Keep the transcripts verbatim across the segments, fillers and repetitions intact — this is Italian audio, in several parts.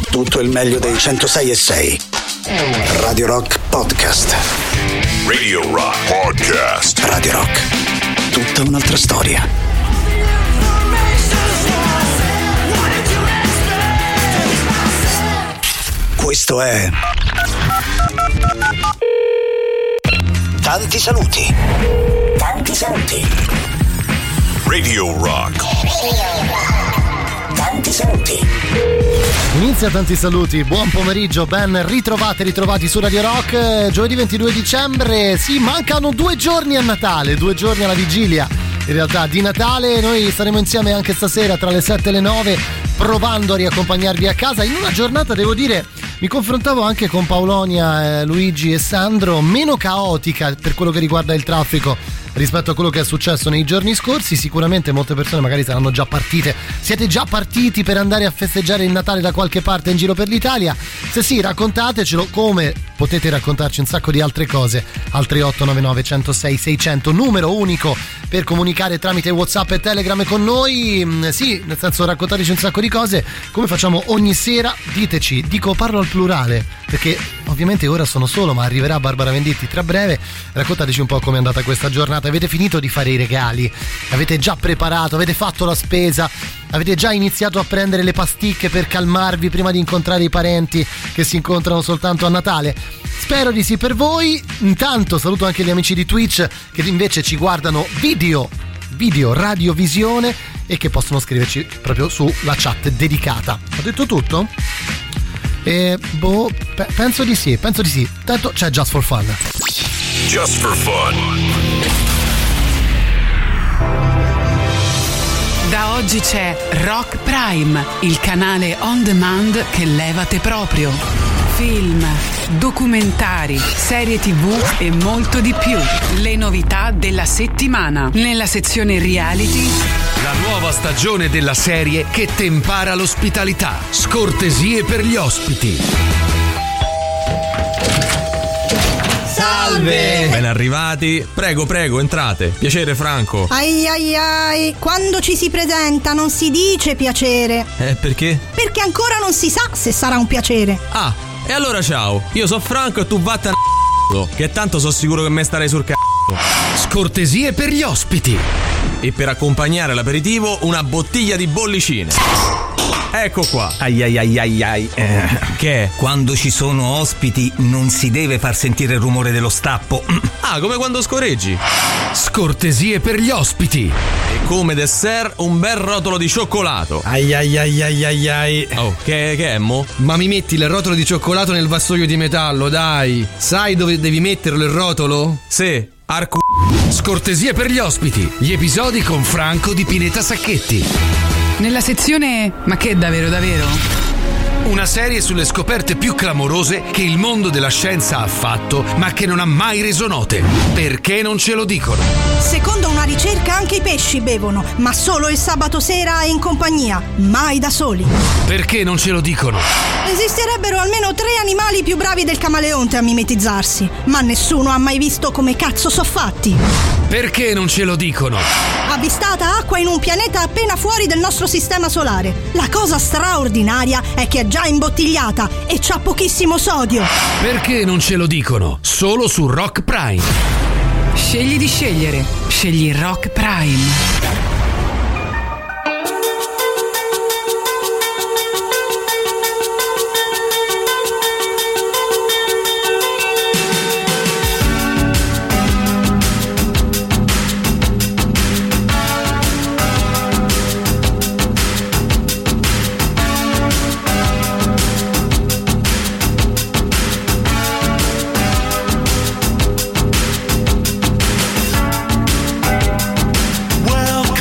tutto il meglio dei centosei e sei. Radio Rock Podcast. Radio Rock Podcast. Radio Rock. Tutta un'altra storia. Questo è Tanti saluti. Tanti saluti. Radio Rock. Tanti saluti. Inizia Tanti saluti, buon pomeriggio, ben ritrovati, ritrovati su Radio Rock. Giovedì ventidue dicembre, sì, mancano due giorni a Natale, due giorni alla vigilia in realtà di Natale. Noi staremo insieme anche stasera tra le sette e le nove, provando a riaccompagnarvi a casa in una giornata, devo dire, mi confrontavo anche con Paolonia, eh, Luigi e Sandro, meno caotica per quello che riguarda il traffico rispetto a quello che è successo nei giorni scorsi. Sicuramente molte persone magari saranno già partite, siete già partiti per andare a festeggiare il Natale da qualche parte in giro per l'Italia. Se sì, raccontatecelo, come potete raccontarci un sacco di altre cose al tre otto nove nove uno zero sei sei zero zero, numero unico per comunicare tramite WhatsApp e Telegram con noi. Sì, nel senso, raccontateci un sacco di cose come facciamo ogni sera. Diteci, dico, parlo al plurale perché ovviamente ora sono solo, ma arriverà Barbara Venditti tra breve. Raccontateci un po' com'è andata questa giornata. Avete finito di fare i regali? Avete già preparato? Avete fatto la spesa? Avete già iniziato a prendere le pasticche per calmarvi prima di incontrare i parenti che si incontrano soltanto a Natale? Spero di sì per voi. Intanto saluto anche gli amici di Twitch che invece ci guardano video video radiovisione e che possono scriverci proprio sulla chat dedicata. Ho detto tutto? E boh, pe- penso di sì, penso di sì. Tanto c'è Just for Fun. Just for Fun. Da oggi c'è Rock Prime, il canale on demand che levate proprio. Film, documentari, serie tivù e molto di più. Le novità della settimana. Nella sezione reality, la nuova stagione della serie che tempara l'ospitalità. Scortesie per gli ospiti. Salve! Ben arrivati. Prego, prego, entrate. Piacere, Franco. Ai ai ai, quando ci si presenta non si dice piacere. Eh, perché? Perché ancora non si sa se sarà un piacere. Ah, e allora ciao. Io sono Franco e tu vattene a che tanto sono sicuro che me starei sul c***o. Scortesie per gli ospiti. E per accompagnare l'aperitivo una bottiglia di bollicine. Ecco qua. Ai ai ai ai ai. Eh, che è? Quando ci sono ospiti non si deve far sentire il rumore dello stappo. Ah, come quando scorreggi. Scortesie per gli ospiti. E come dessert un bel rotolo di cioccolato. Ai ai ai ai ai ai. Oh, che, che è, mo? Ma mi metti il rotolo di cioccolato nel vassoio di metallo, dai. Sai dove devi metterlo il rotolo? Sì, arco. Scortesie per gli ospiti. Gli episodi con Franco di Pineta Sacchetti. nella sezione Ma che davvero davvero? Una serie sulle scoperte più clamorose che il mondo della scienza ha fatto, ma che non ha mai reso note. Perché non ce lo dicono? Secondo una ricerca anche i pesci bevono, ma solo il sabato sera e in compagnia, mai da soli. Perché non ce lo dicono? Esisterebbero almeno tre animali più bravi del camaleonte a mimetizzarsi, ma nessuno ha mai visto come cazzo so fatti. Perché non ce lo dicono? Avvistata acqua in un pianeta appena fuori del nostro sistema solare. La cosa straordinaria è che è già imbottigliata e c'ha pochissimo sodio. Perché non ce lo dicono? Solo su Rock Prime. Scegli di scegliere. Scegli Rock Prime. Welcome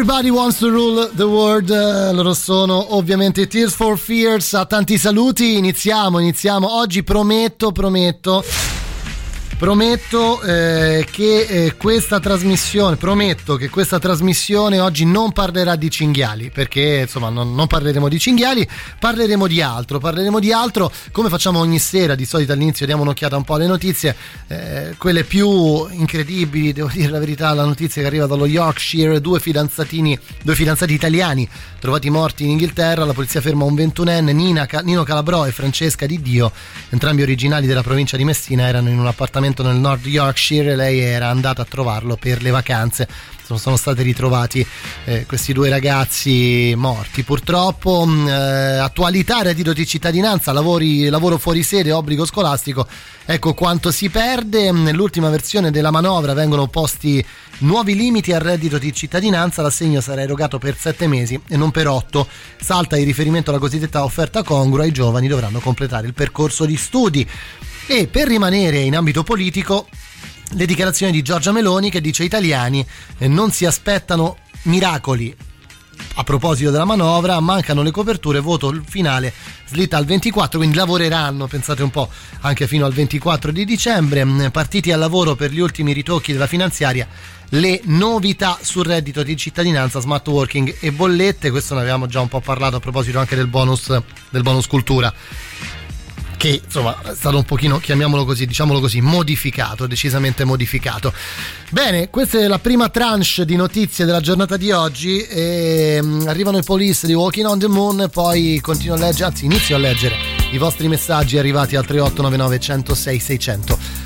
Everybody Wants to Rule the World, loro sono ovviamente Tears for Fears. A tanti saluti, iniziamo, iniziamo oggi, prometto, prometto Prometto eh, che eh, questa trasmissione prometto che questa trasmissione oggi non parlerà di cinghiali, perché insomma non, non parleremo di cinghiali, parleremo di altro, parleremo di altro come facciamo ogni sera. Di solito all'inizio diamo un'occhiata un po' alle notizie, eh, quelle più incredibili, devo dire la verità. La notizia che arriva dallo Yorkshire: due fidanzatini, due fidanzati italiani trovati morti in Inghilterra. La polizia ferma un ventunenne, Nina, Nino Calabrò e Francesca Di Dio, entrambi originali della provincia di Messina. Erano in un appartamento nel North Yorkshire, lei era andata a trovarlo per le vacanze. Sono stati ritrovati eh, questi due ragazzi morti purtroppo. Eh, attualità, reddito di cittadinanza, lavori, lavoro fuori sede, obbligo scolastico, ecco quanto si perde. Nell'ultima versione della manovra vengono posti nuovi limiti al reddito di cittadinanza, l'assegno sarà erogato per sette mesi e non per otto. Salta il riferimento alla cosiddetta offerta congrua, i giovani dovranno completare il percorso di studi. E per rimanere in ambito politico, le dichiarazioni di Giorgia Meloni, che dice: italiani eh, non si aspettano miracoli. A proposito della manovra, mancano le coperture, voto finale slitta al ventiquattro, quindi lavoreranno, pensate un po', anche fino al ventiquattro di dicembre. Partiti al lavoro per gli ultimi ritocchi della finanziaria, le novità sul reddito di cittadinanza, smart working e bollette. Questo ne avevamo già un po' parlato a proposito anche del bonus, del bonus cultura, che insomma è stato un pochino, chiamiamolo così, diciamolo così, modificato, decisamente modificato. Bene, questa è la prima tranche di notizie della giornata di oggi. E arrivano i Police di Walking on the Moon, poi continuo a leggere, anzi inizio a leggere i vostri messaggi arrivati al tre otto nove nove uno zero sei sei zero zero.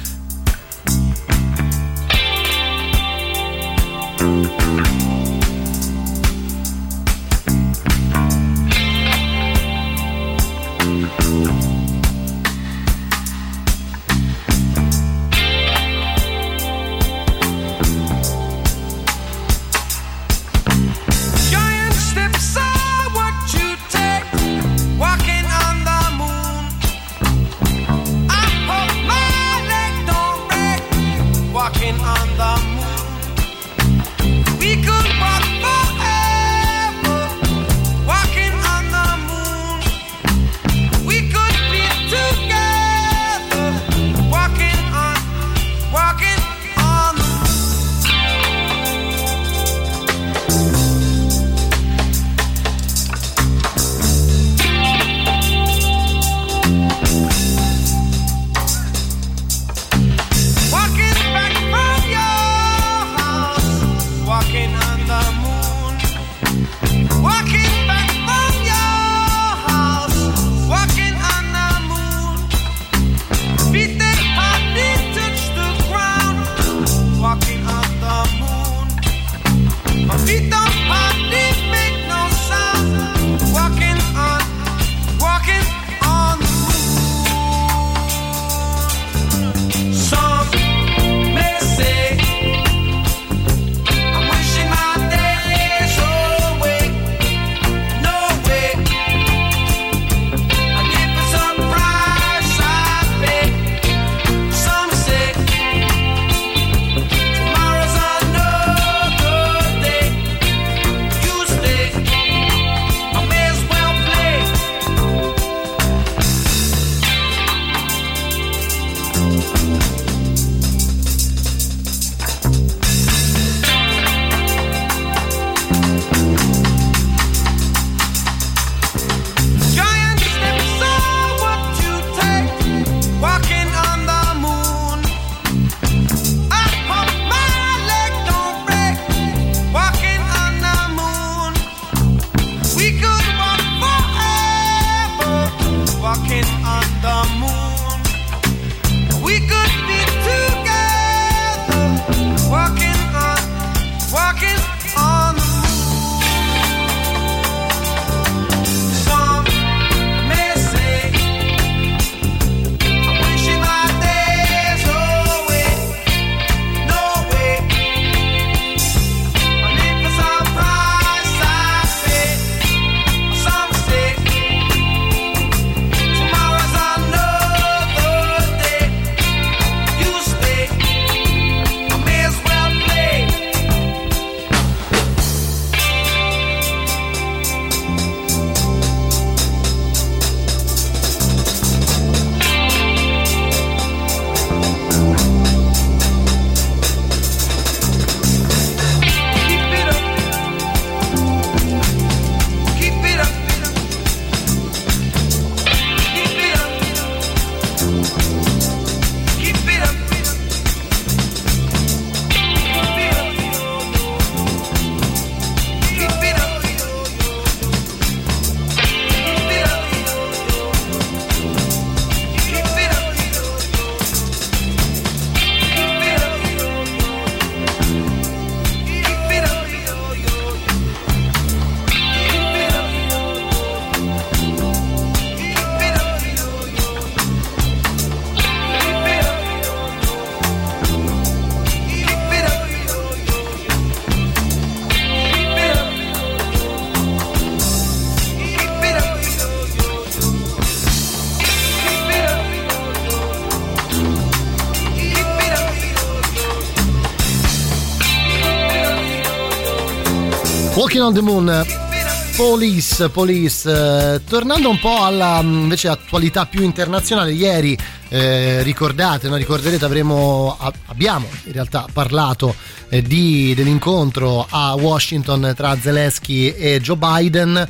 Walking on the Moon, Police, Police. Eh, tornando un po' alla invece attualità più internazionale, ieri eh, ricordate, no? ricorderete avremo a, abbiamo in realtà parlato eh, di, dell'incontro a Washington tra Zelensky e Joe Biden,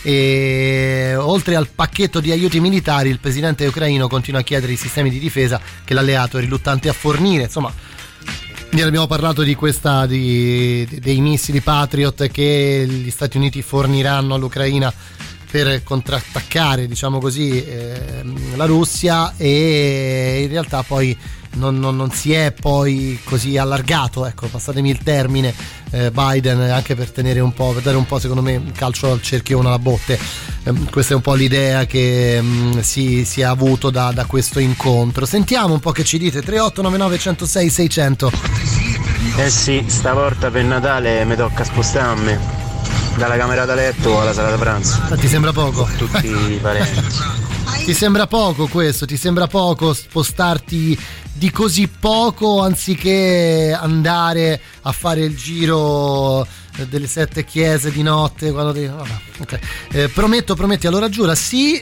e oltre al pacchetto di aiuti militari il presidente ucraino continua a chiedere i sistemi di difesa che l'alleato è riluttante a fornire. Insomma, ieri abbiamo parlato di questa di, dei missili Patriot che gli Stati Uniti forniranno all'Ucraina per contrattaccare, diciamo così, eh, la Russia, e in realtà poi non, non, non si è poi così allargato, ecco, passatemi il termine, eh, Biden, anche per tenere un po', per dare un po', secondo me, calcio al cerchione alla botte. Eh, questa è un po' l'idea che mh, si, si è avuto da, da questo incontro. Sentiamo un po' che ci dite. Tre otto nove nove uno zero sei sei zero zero. Eh sì, stavolta per Natale mi tocca spostarmi dalla camera da letto alla sala da pranzo. Ah, ti sembra poco? Tutti i parenti. Ti sembra poco questo? Ti sembra poco spostarti di così poco anziché andare a fare il giro delle sette chiese di notte quando devi... Vabbè, okay. eh, prometto, prometti, allora giura, sì,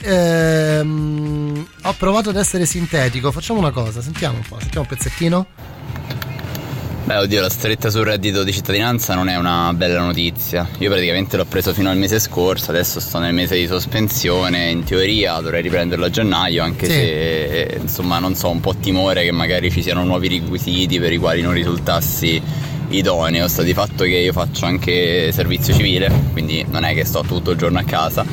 ehm, ho provato ad essere sintetico. Facciamo una cosa, sentiamo un po', sentiamo un pezzettino. Beh, oddio, la stretta sul reddito di cittadinanza non è una bella notizia. Io praticamente l'ho preso fino al mese scorso, adesso sto nel mese di sospensione, in teoria dovrei riprenderlo a gennaio, anche sì. se, insomma, non so, un po' timore che magari ci siano nuovi requisiti per i quali non risultassi idoneo. Sta di fatto che io faccio anche servizio civile, quindi non è che sto tutto il giorno a casa,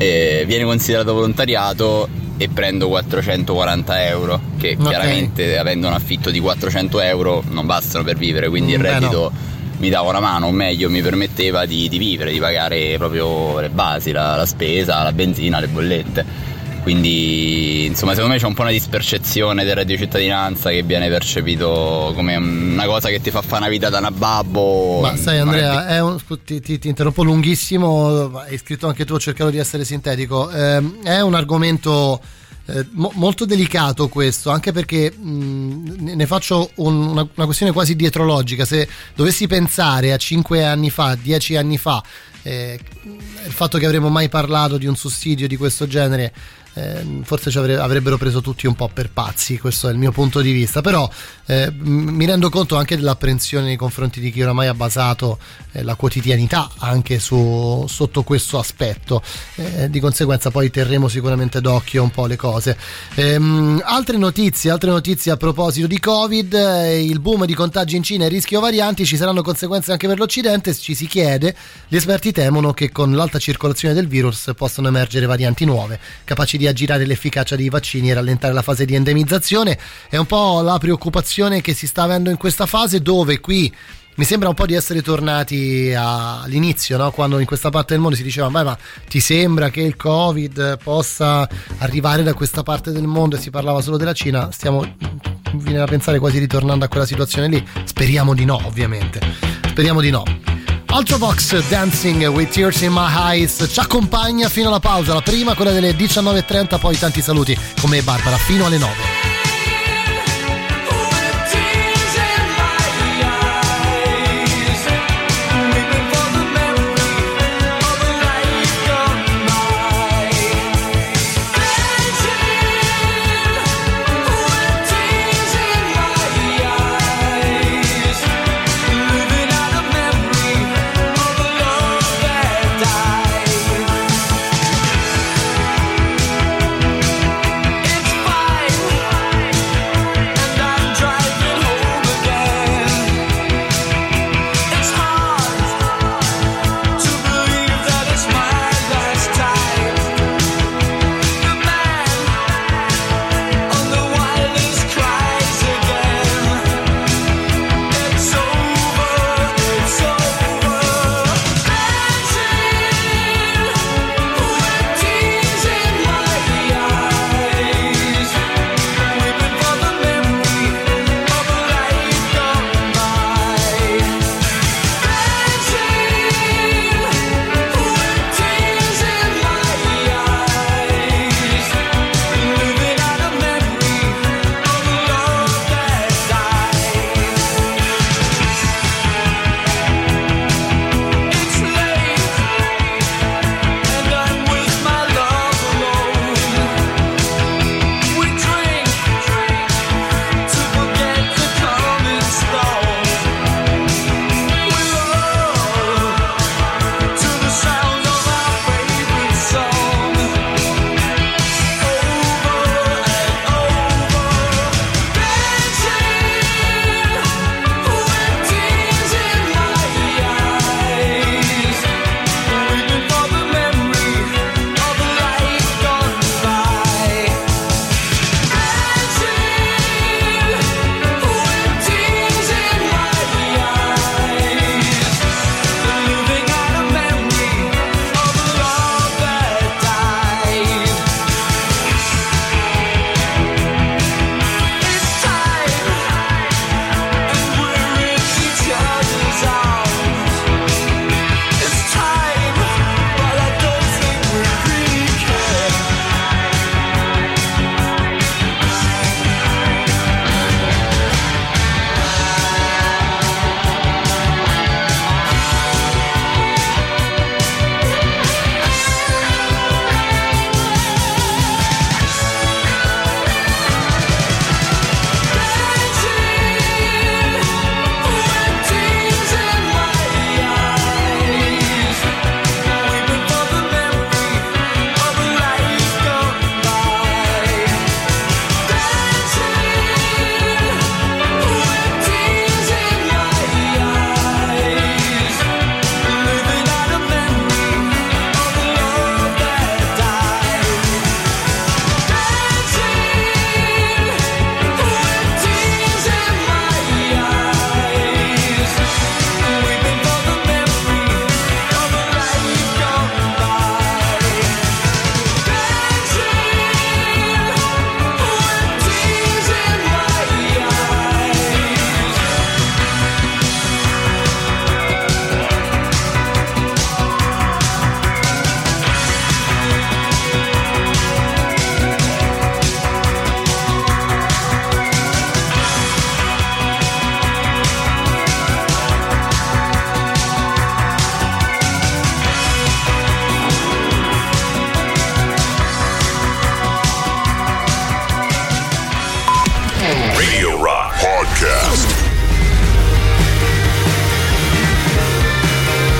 e viene considerato volontariato e prendo quattrocentoquaranta euro, che okay. chiaramente, avendo un affitto di quattrocento euro, non bastano per vivere, quindi il reddito no. mi dava una mano, o meglio mi permetteva di, di vivere, di pagare proprio le basi, la, la spesa, la benzina, le bollette. Quindi insomma, secondo me c'è un po' una dispercezione del reddito di cittadinanza che viene percepito come una cosa che ti fa fare una vita da nababbo. Ma sai Andrea, è un, ti, ti, ti interrompo lunghissimo, hai scritto anche tu, ho cercato di essere sintetico, eh, è un argomento eh, mo, molto delicato questo, anche perché mh, ne faccio un, una, una questione quasi dietrologica. Se dovessi pensare a cinque anni fa, dieci anni fa, eh, il fatto che avremmo mai parlato di un sussidio di questo genere, Eh, forse ci avre- avrebbero preso tutti un po' per pazzi, questo è il mio punto di vista, però eh, m- mi rendo conto anche dell'apprensione nei confronti di chi oramai ha basato eh, la quotidianità anche su, sotto questo aspetto, eh, di conseguenza poi terremo sicuramente d'occhio un po' le cose. Ehm, altre notizie, altre notizie a proposito di Covid, eh, il boom di contagi in Cina e il rischio varianti, ci saranno conseguenze anche per l'Occidente, ci si chiede, gli esperti temono che con l'alta circolazione del virus possano emergere varianti nuove, capaci di aggirare l'efficacia dei vaccini e rallentare la fase di endemizzazione. È un po' la preoccupazione che si sta avendo in questa fase, dove qui mi sembra un po' di essere tornati all'inizio, no? Quando in questa parte del mondo si diceva beh, ma ti sembra che il Covid possa arrivare da questa parte del mondo, e si parlava solo della Cina. Stiamo, mi viene da pensare, quasi ritornando a quella situazione lì. Speriamo di no, ovviamente, speriamo di no. Ultravox, Dancing with Tears in My Eyes, ci accompagna fino alla pausa, la prima, quella delle diciannove e trenta, poi tanti saluti con me e Barbara fino alle nove. It's fine.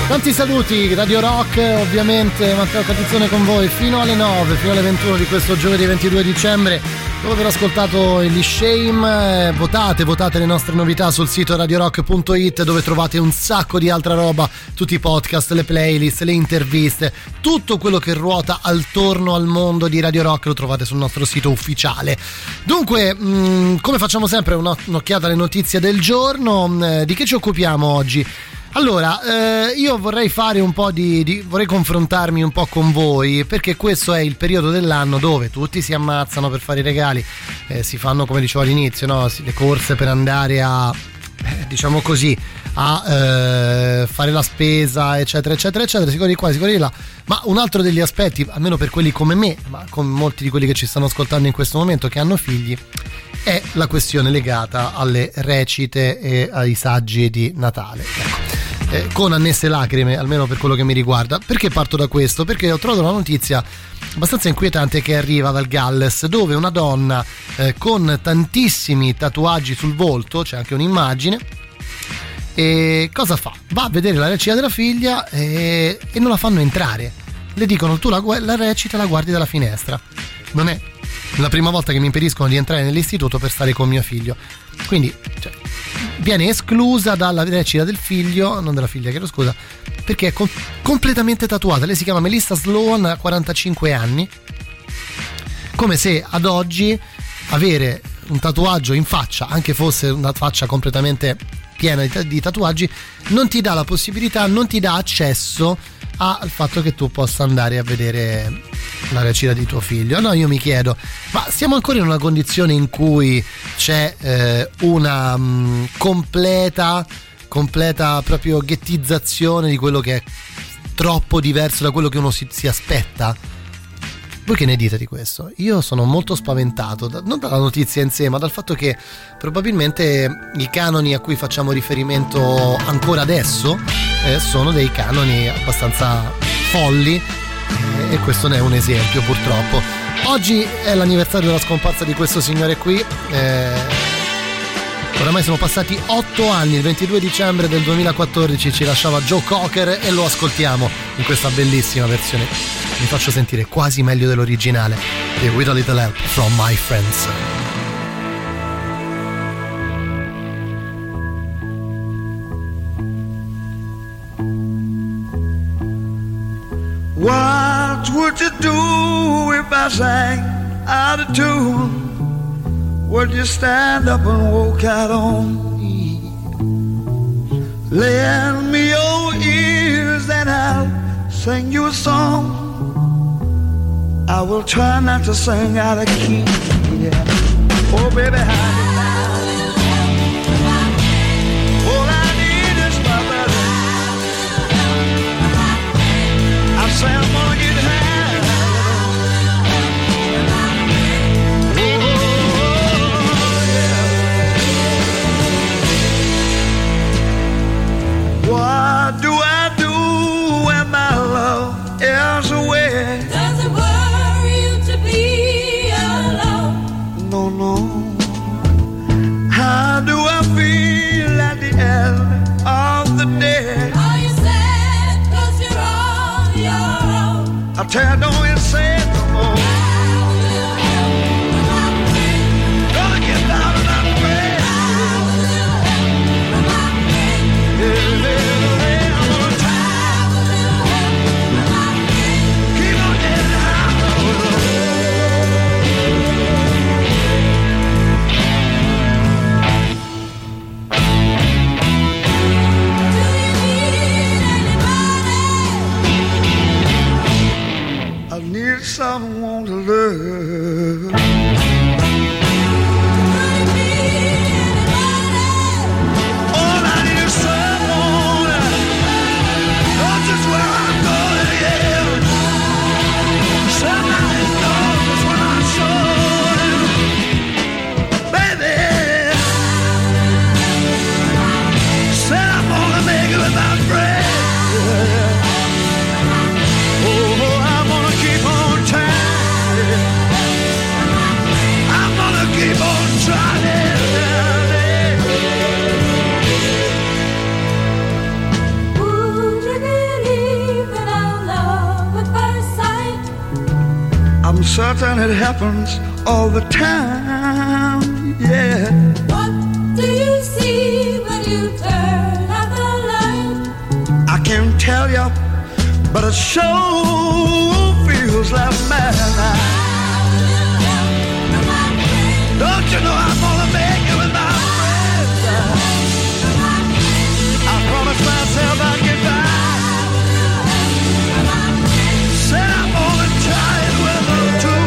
Tanti saluti, Radio Rock, ovviamente Matteo Catizzone con voi fino alle nove, fino alle ventuno di questo giovedì ventidue dicembre. Dopo aver ascoltato gli Shame, votate, votate le nostre novità sul sito radio rock punto it, dove trovate un sacco di altra roba, tutti i podcast, le playlist, le interviste, tutto quello che ruota attorno al mondo di Radio Rock lo trovate sul nostro sito ufficiale. Dunque, mh, come facciamo sempre, un'occhiata alle notizie del giorno. Mh, di che ci occupiamo oggi? Allora, eh, io vorrei fare un po' di, di vorrei confrontarmi un po' con voi, perché questo è il periodo dell'anno dove tutti si ammazzano per fare i regali, eh, si fanno, come dicevo all'inizio, no? Le corse per andare a, eh, diciamo così, a eh, fare la spesa, eccetera eccetera eccetera, sicuri di qua, sicuri di là. Ma un altro degli aspetti, almeno per quelli come me, ma con molti di quelli che ci stanno ascoltando in questo momento che hanno figli, è la questione legata alle recite e ai saggi di Natale. Ecco. Eh, con annesse lacrime, almeno per quello che mi riguarda. Perché parto da questo? Perché ho trovato una notizia abbastanza inquietante che arriva dal Galles, dove una donna eh, con tantissimi tatuaggi sul volto, c'è anche un'immagine, e cosa fa? Va a vedere la recita della figlia e, e non la fanno entrare. Le dicono: tu la, la recita la guardi dalla finestra. Non è la prima volta che mi impediscono di entrare nell'istituto per stare con mio figlio. Quindi, cioè, viene esclusa dalla recita del figlio, non della figlia, chiedo scusa, perché è com- completamente tatuata. Lei si chiama Melissa Sloan, ha quarantacinque anni, come se ad oggi avere un tatuaggio in faccia, anche fosse una faccia completamente piena di, di tatuaggi, non ti dà la possibilità, non ti dà accesso al fatto che tu possa andare a vedere la recita di tuo figlio. No, io mi chiedo, ma siamo ancora in una condizione in cui c'è eh, una mh, completa completa proprio ghettizzazione di quello che è troppo diverso da quello che uno si, si aspetta? Voi che ne dite di questo? Io sono molto spaventato, da, non dalla notizia in sé, ma dal fatto che probabilmente i canoni a cui facciamo riferimento ancora adesso eh, sono dei canoni abbastanza folli, eh, e questo ne è un esempio, purtroppo. Oggi è l'anniversario della scomparsa di questo signore qui, eh, oramai sono passati otto anni, il ventidue dicembre del duemilaquattordici ci lasciava Joe Cocker e lo ascoltiamo in questa bellissima versione. Mi faccio sentire quasi meglio dell'originale di With a Little Help from My Friends. What would you do if I sang out of tune? Would you stand up and walk out on me? Lend me your ears and I'll sing you a song. I will try not to sing out of key. Yeah. Oh, baby, how all I need is my brother. I say I'm gonna get high. Oh, yeah. What do I do when my love is away? Does it worry you to be alone? No, no. How do I feel at the end of the day? Are you sad cause you're on your own? I tell you, don't you say it no more. Gonna get down and I'm afraid. Yeah, yeah. Someone to love. All I need is someone. Knows just where I'm going, yeah. Somebody knows just when I'm showing. Baby, said I'm gonna make it without breath. Oh, I'm gonna keep on trying. I'm certain it happens all the time, yeah. What do you see when you turn out the light? I can't tell you, but it sure feels like madness. Don't you know I'm gonna make it with my friends? I promised myself I'd get back. Said I'm gonna try it with them too.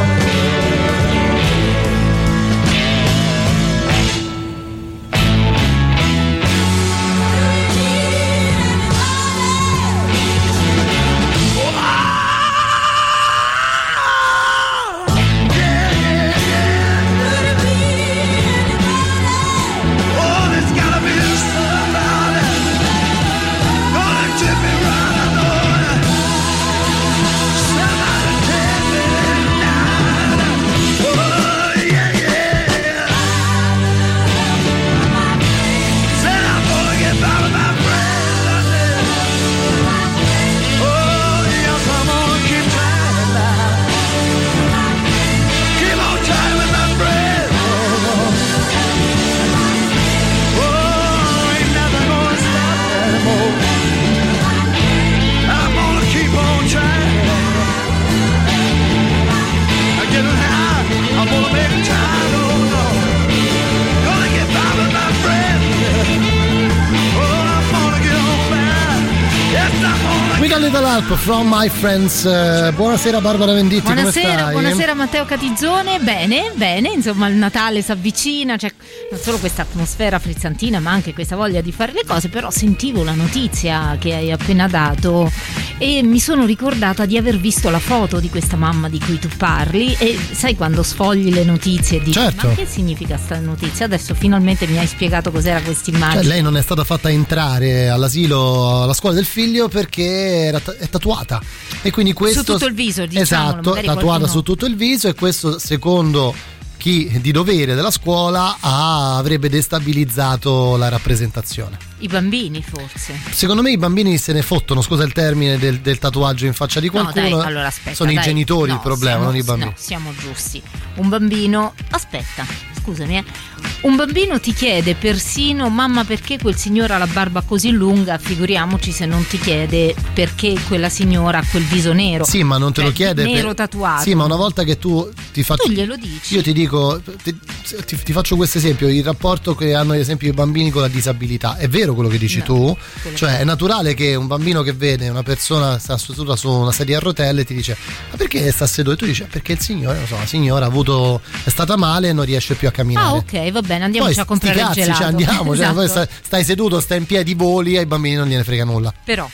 Dall'Alp from my friends. Uh, buonasera Barbara Venditti, buonasera, come stai? Buonasera Matteo Catizzone, bene, bene, insomma il Natale si avvicina, c'è non solo questa atmosfera frizzantina ma anche questa voglia di fare le cose, però sentivo la notizia che hai appena dato e mi sono ricordata di aver visto la foto di questa mamma di cui tu parli e sai quando sfogli le notizie e dici certo. Ma che significa sta notizia? Adesso finalmente mi hai spiegato cos'era questa immagine. Cioè, lei non è stata fatta entrare all'asilo, alla scuola del figlio perché era è tatuata e quindi questo su tutto il viso, diciamolo, esatto, tatuata qualcuno... su tutto il viso, e questo secondo chi di dovere della scuola ha, avrebbe destabilizzato la rappresentazione. I bambini forse. Secondo me i bambini se ne fottono, scusa il termine, del, del tatuaggio in faccia di qualcuno. No, dai, allora aspetta, sono dai, i genitori no, il problema, siamo, non i bambini. No, siamo giusti. Un bambino, aspetta, scusami, eh. Un bambino ti chiede persino mamma perché quel signore ha la barba così lunga, figuriamoci se non ti chiede perché quella signora ha quel viso nero. Sì, ma non te cioè, lo chiede nero per... tatuato. Sì, ma una volta che tu ti faccio tu glielo dici. Io ti dico ti, ti, ti faccio questo esempio, il rapporto che hanno ad esempio i bambini con la disabilità. È vero quello che dici no, tu? Cioè che... è naturale che un bambino che vede una persona sta seduta su una sedia a rotelle ti dice "Ma perché sta seduto?" E tu dici "Perché il signore, non so, la signora ha avuto è stata male e non riesce più a camminare". Ah, ok, va bene, andiamoci Poi, a comprare cazzi, il gelato. Cioè, andiamo, esatto. Cioè, stai, stai seduto, stai in piedi, voli, ai bambini non gliene frega nulla. Però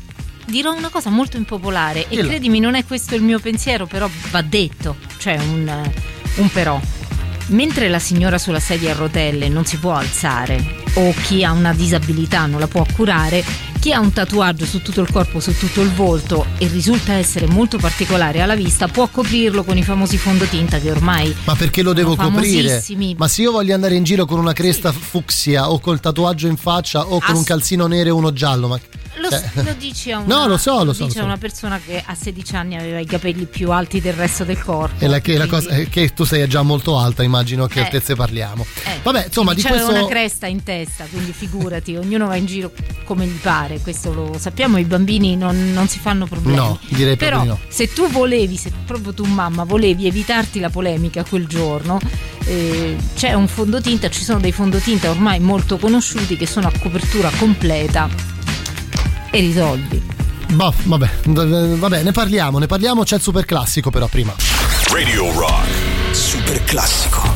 dirò una cosa molto impopolare e Dillo. credimi non è questo il mio pensiero, però va detto, cioè un, un però. Mentre la signora sulla sedia a rotelle non si può alzare o chi ha una disabilità non la può curare, chi ha un tatuaggio su tutto il corpo, su tutto il volto e risulta essere molto particolare alla vista può coprirlo con i famosi fondotinta che ormai ma perché lo devo coprire? Ma se io voglio andare in giro con una cresta sì. fucsia o col tatuaggio in faccia o con Ass- un calzino nero e uno giallo, ma Lo, cioè. lo dici a una, no, lo so, lo, lo so, dice lo so. a una persona che a sedici anni aveva i capelli più alti del resto del corpo. E la, che, la cosa è che tu sei già molto alta, immagino che eh, altezze parliamo. Eh, Vabbè, insomma, di questo una cresta in testa, quindi figurati, ognuno va in giro come gli pare, questo lo sappiamo, i bambini non, non si fanno problemi. No, direi però no. Se tu volevi, se proprio tu mamma volevi evitarti la polemica quel giorno, eh, c'è un fondotinta, ci sono dei fondotinta ormai molto conosciuti che sono a copertura completa e risolvi. Boh, vabbè, vabbè, ne parliamo, ne parliamo, c'è il super classico però prima. Radio Rock Super classico.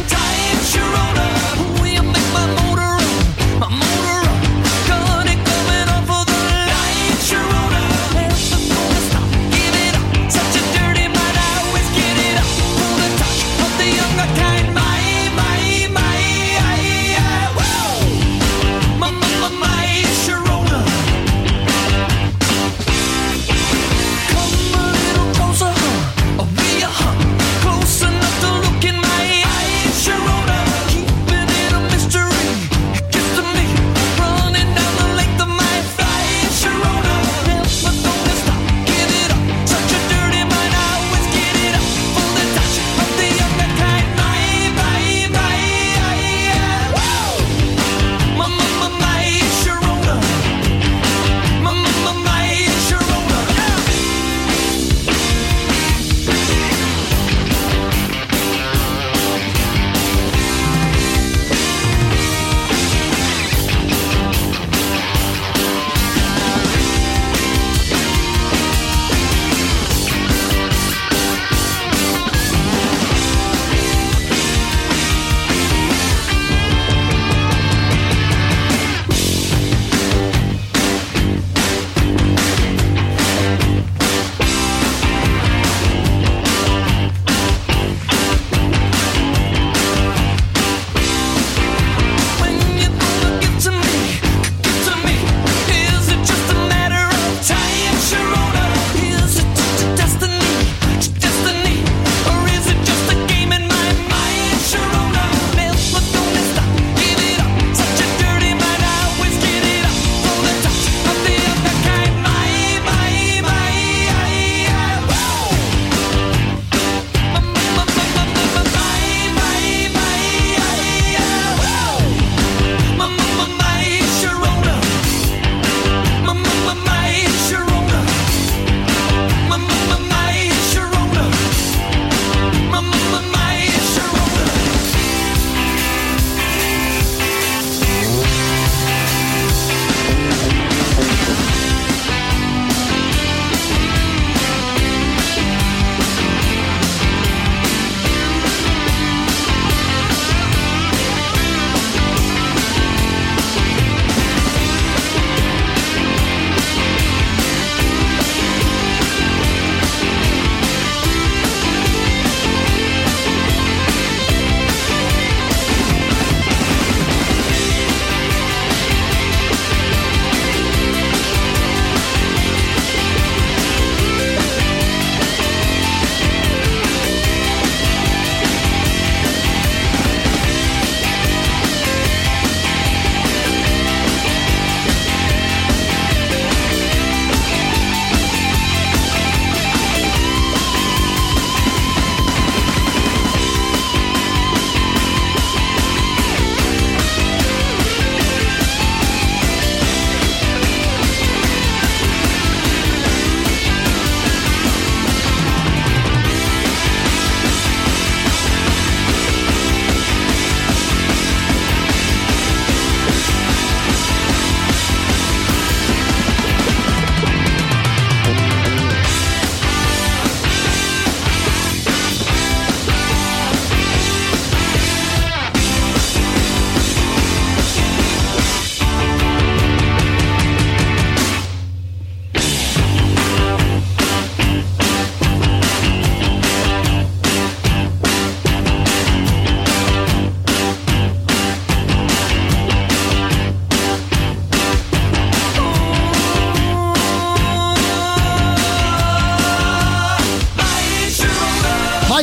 My motor run, gonna come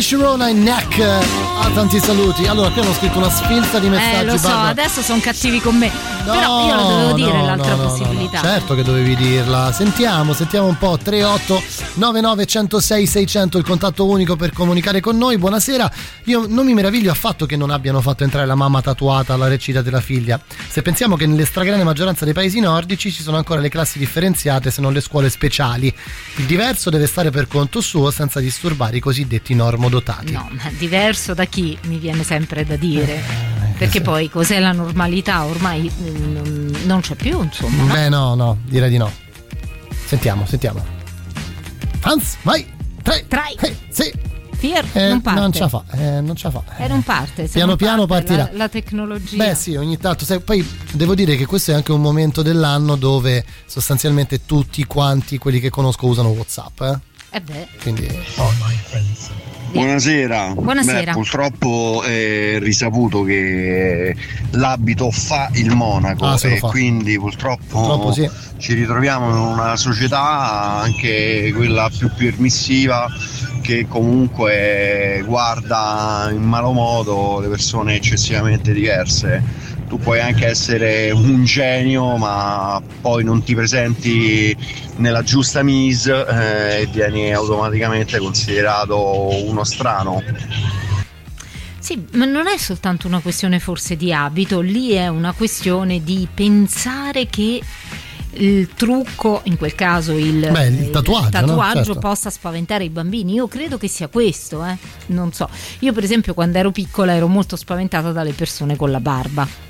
Sharona in Neck. Ah, tanti saluti. Allora, qui hanno scritto una sfilza di messaggi. Eh, lo so, Barbara. adesso sono cattivi con me. No, Però io lo dovevo dire no, l'altra no, no, possibilità. no, no. Certo che dovevi dirla. Sentiamo, sentiamo un po'. tre otto nove nove uno zero sei sei zero zero il contatto unico per comunicare con noi. Buonasera. Io non mi meraviglio affatto che non abbiano fatto entrare la mamma tatuata alla recita della figlia. Se pensiamo che nelle stragrande maggioranza dei paesi nordici ci sono ancora le classi differenziate, se non le scuole speciali. Il diverso deve stare per conto suo senza disturbare i cosiddetti normodotati. No, ma diverso da chi, mi viene sempre da dire. Perché poi cos'è la normalità? Ormai non, non c'è più, insomma. No? Beh, no, no, direi di no. Sentiamo, sentiamo. Hans, vai! Tre! Tre! Hey, sì! Pier, eh, non parte. Non ce la fa, eh, non ce la fa. Eh, non parte. Piano non piano parte partirà. La, la tecnologia. Beh, sì, ogni tanto. Sai, poi devo dire che questo è anche un momento dell'anno dove sostanzialmente tutti quanti quelli che conosco usano WhatsApp, eh? Eh beh. Quindi. Oh. Buonasera. Buonasera. Beh, purtroppo è risaputo che l'abito fa il monaco ah, e fa. quindi purtroppo, purtroppo sì. ci ritroviamo in una società, anche quella più permissiva, che comunque guarda in malo modo le persone eccessivamente diverse. Tu puoi anche essere un genio, ma poi non ti presenti nella giusta mise eh, e vieni automaticamente considerato uno strano. Sì, ma non è soltanto una questione forse di abito, lì è una questione di pensare che il trucco, in quel caso il, Beh, il tatuaggio, il tatuaggio no? Certo. possa spaventare i bambini. Io credo che sia questo, eh. Non so. Io per esempio quando ero piccola ero molto spaventata dalle persone con la barba.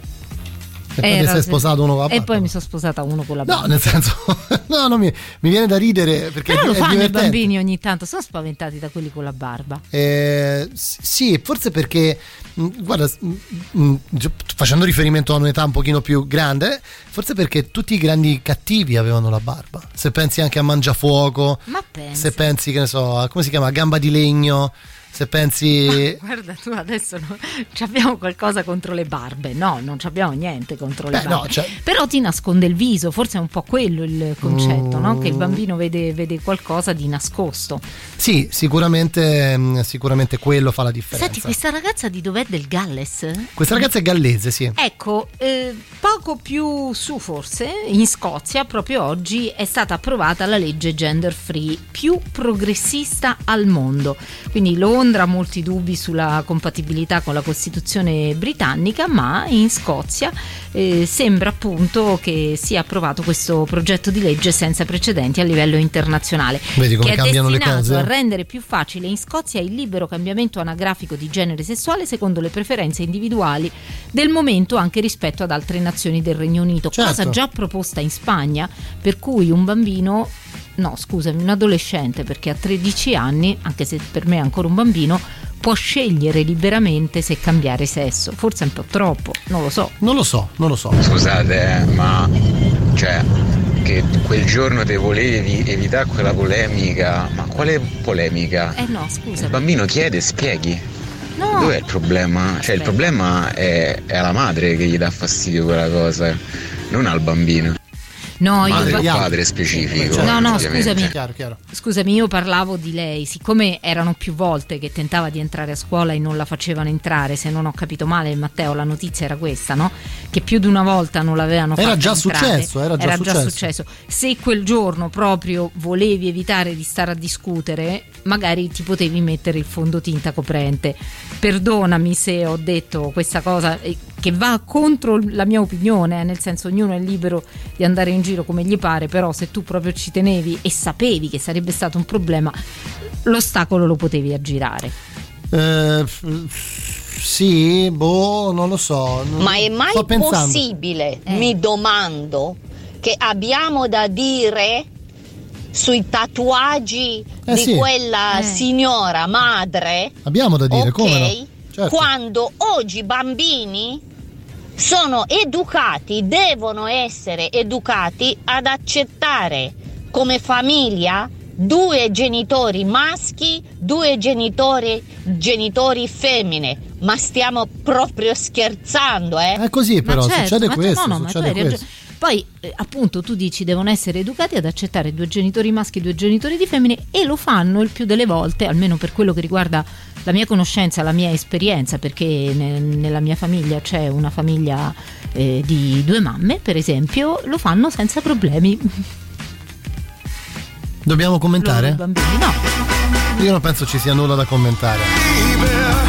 E poi ti sei sposato uno con la barba. E poi mi sono sposata uno con la barba. No, nel senso, no, no, mi, mi viene da ridere perché però è, lo è fanno divertente. i bambini ogni tanto, sono spaventati da quelli con la barba. Eh, sì, forse perché mh, guarda, mh, mh, facendo riferimento a un'età un pochino più grande, forse perché tutti i grandi cattivi avevano la barba. Se pensi anche a Mangiafuoco, ma pensa. se pensi, che ne so, a, come si chiama, Gamba di Legno, se pensi... Ma guarda, tu adesso no, abbiamo qualcosa contro le barbe. No, non abbiamo niente contro le Beh, barbe. no, cioè... Però ti nasconde il viso, forse è un po' quello il concetto, mm. no? Che il bambino vede, vede qualcosa di nascosto. Sì, sicuramente, sicuramente quello fa la differenza. Senti, questa ragazza di dov'è, del Galles? Questa ragazza è gallese, sì. Ecco, eh, poco più su forse, in Scozia, proprio oggi, è stata approvata la legge gender free più progressista al mondo. Quindi Londra ha molti dubbi sulla compatibilità con la Costituzione britannica, ma in Scozia eh, sembra appunto che sia approvato questo progetto di legge senza precedenti a livello internazionale. Vedi come che è cambiano le destinato cose? a rendere più facile in Scozia il libero cambiamento anagrafico di genere sessuale secondo le preferenze individuali del momento, anche rispetto ad altre nazioni del Regno Unito, certo. Cosa già proposta in Spagna, per cui un bambino no scusami un adolescente, perché a tredici anni, anche se per me è ancora un bambino, può scegliere liberamente se cambiare sesso. Forse è un po' troppo, non lo so. Non lo so, non lo so. Scusate, eh, ma cioè che quel giorno te volevi evitare quella polemica, ma quale polemica? Eh no, scusa. Il bambino chiede, spieghi. No. Dov'è il problema? Aspetta. Cioè il problema è, è alla madre che gli dà fastidio quella cosa, non al bambino. No, madre io o padre specifico. No, no, ovviamente. scusami. Chiaro, chiaro. Scusami, io parlavo di lei, siccome erano più volte che tentava di entrare a scuola e non la facevano entrare, se non ho capito male, Matteo, la notizia era questa, no? Che più di una volta non l'avevano fatta Era già entrare. successo, era già era successo. già successo. Se quel giorno proprio volevi evitare di stare a discutere, magari ti potevi mettere il fondotinta coprente. Perdonami se ho detto questa cosa che va contro la mia opinione, nel senso ognuno è libero di andare in giro come gli pare, però se tu proprio ci tenevi e sapevi che sarebbe stato un problema, l'ostacolo lo potevi aggirare. Eh, sì, boh, non lo so. Ma è mai Sto pensando. possibile, Eh. mi domando, che abbiamo da dire sui tatuaggi Eh, di sì. quella Eh. signora madre? Abbiamo da dire, ok? come no? Certo. Quando oggi i bambini sono educati, devono essere educati ad accettare come famiglia due genitori maschi, due genitori, genitori femmine. Ma stiamo proprio scherzando, eh? È così però, Ma certo, succede ma tu- questo, no, no, ma tu succede hai ragione. questo. Poi eh, appunto tu dici devono essere educati ad accettare due genitori maschi e due genitori di femmine, e lo fanno il più delle volte, almeno per quello che riguarda la mia conoscenza, la mia esperienza, perché ne, nella mia famiglia c'è una famiglia eh, di due mamme, per esempio, lo fanno senza problemi. Dobbiamo commentare? Loro, i bambini, no. Io non penso ci sia nulla da commentare.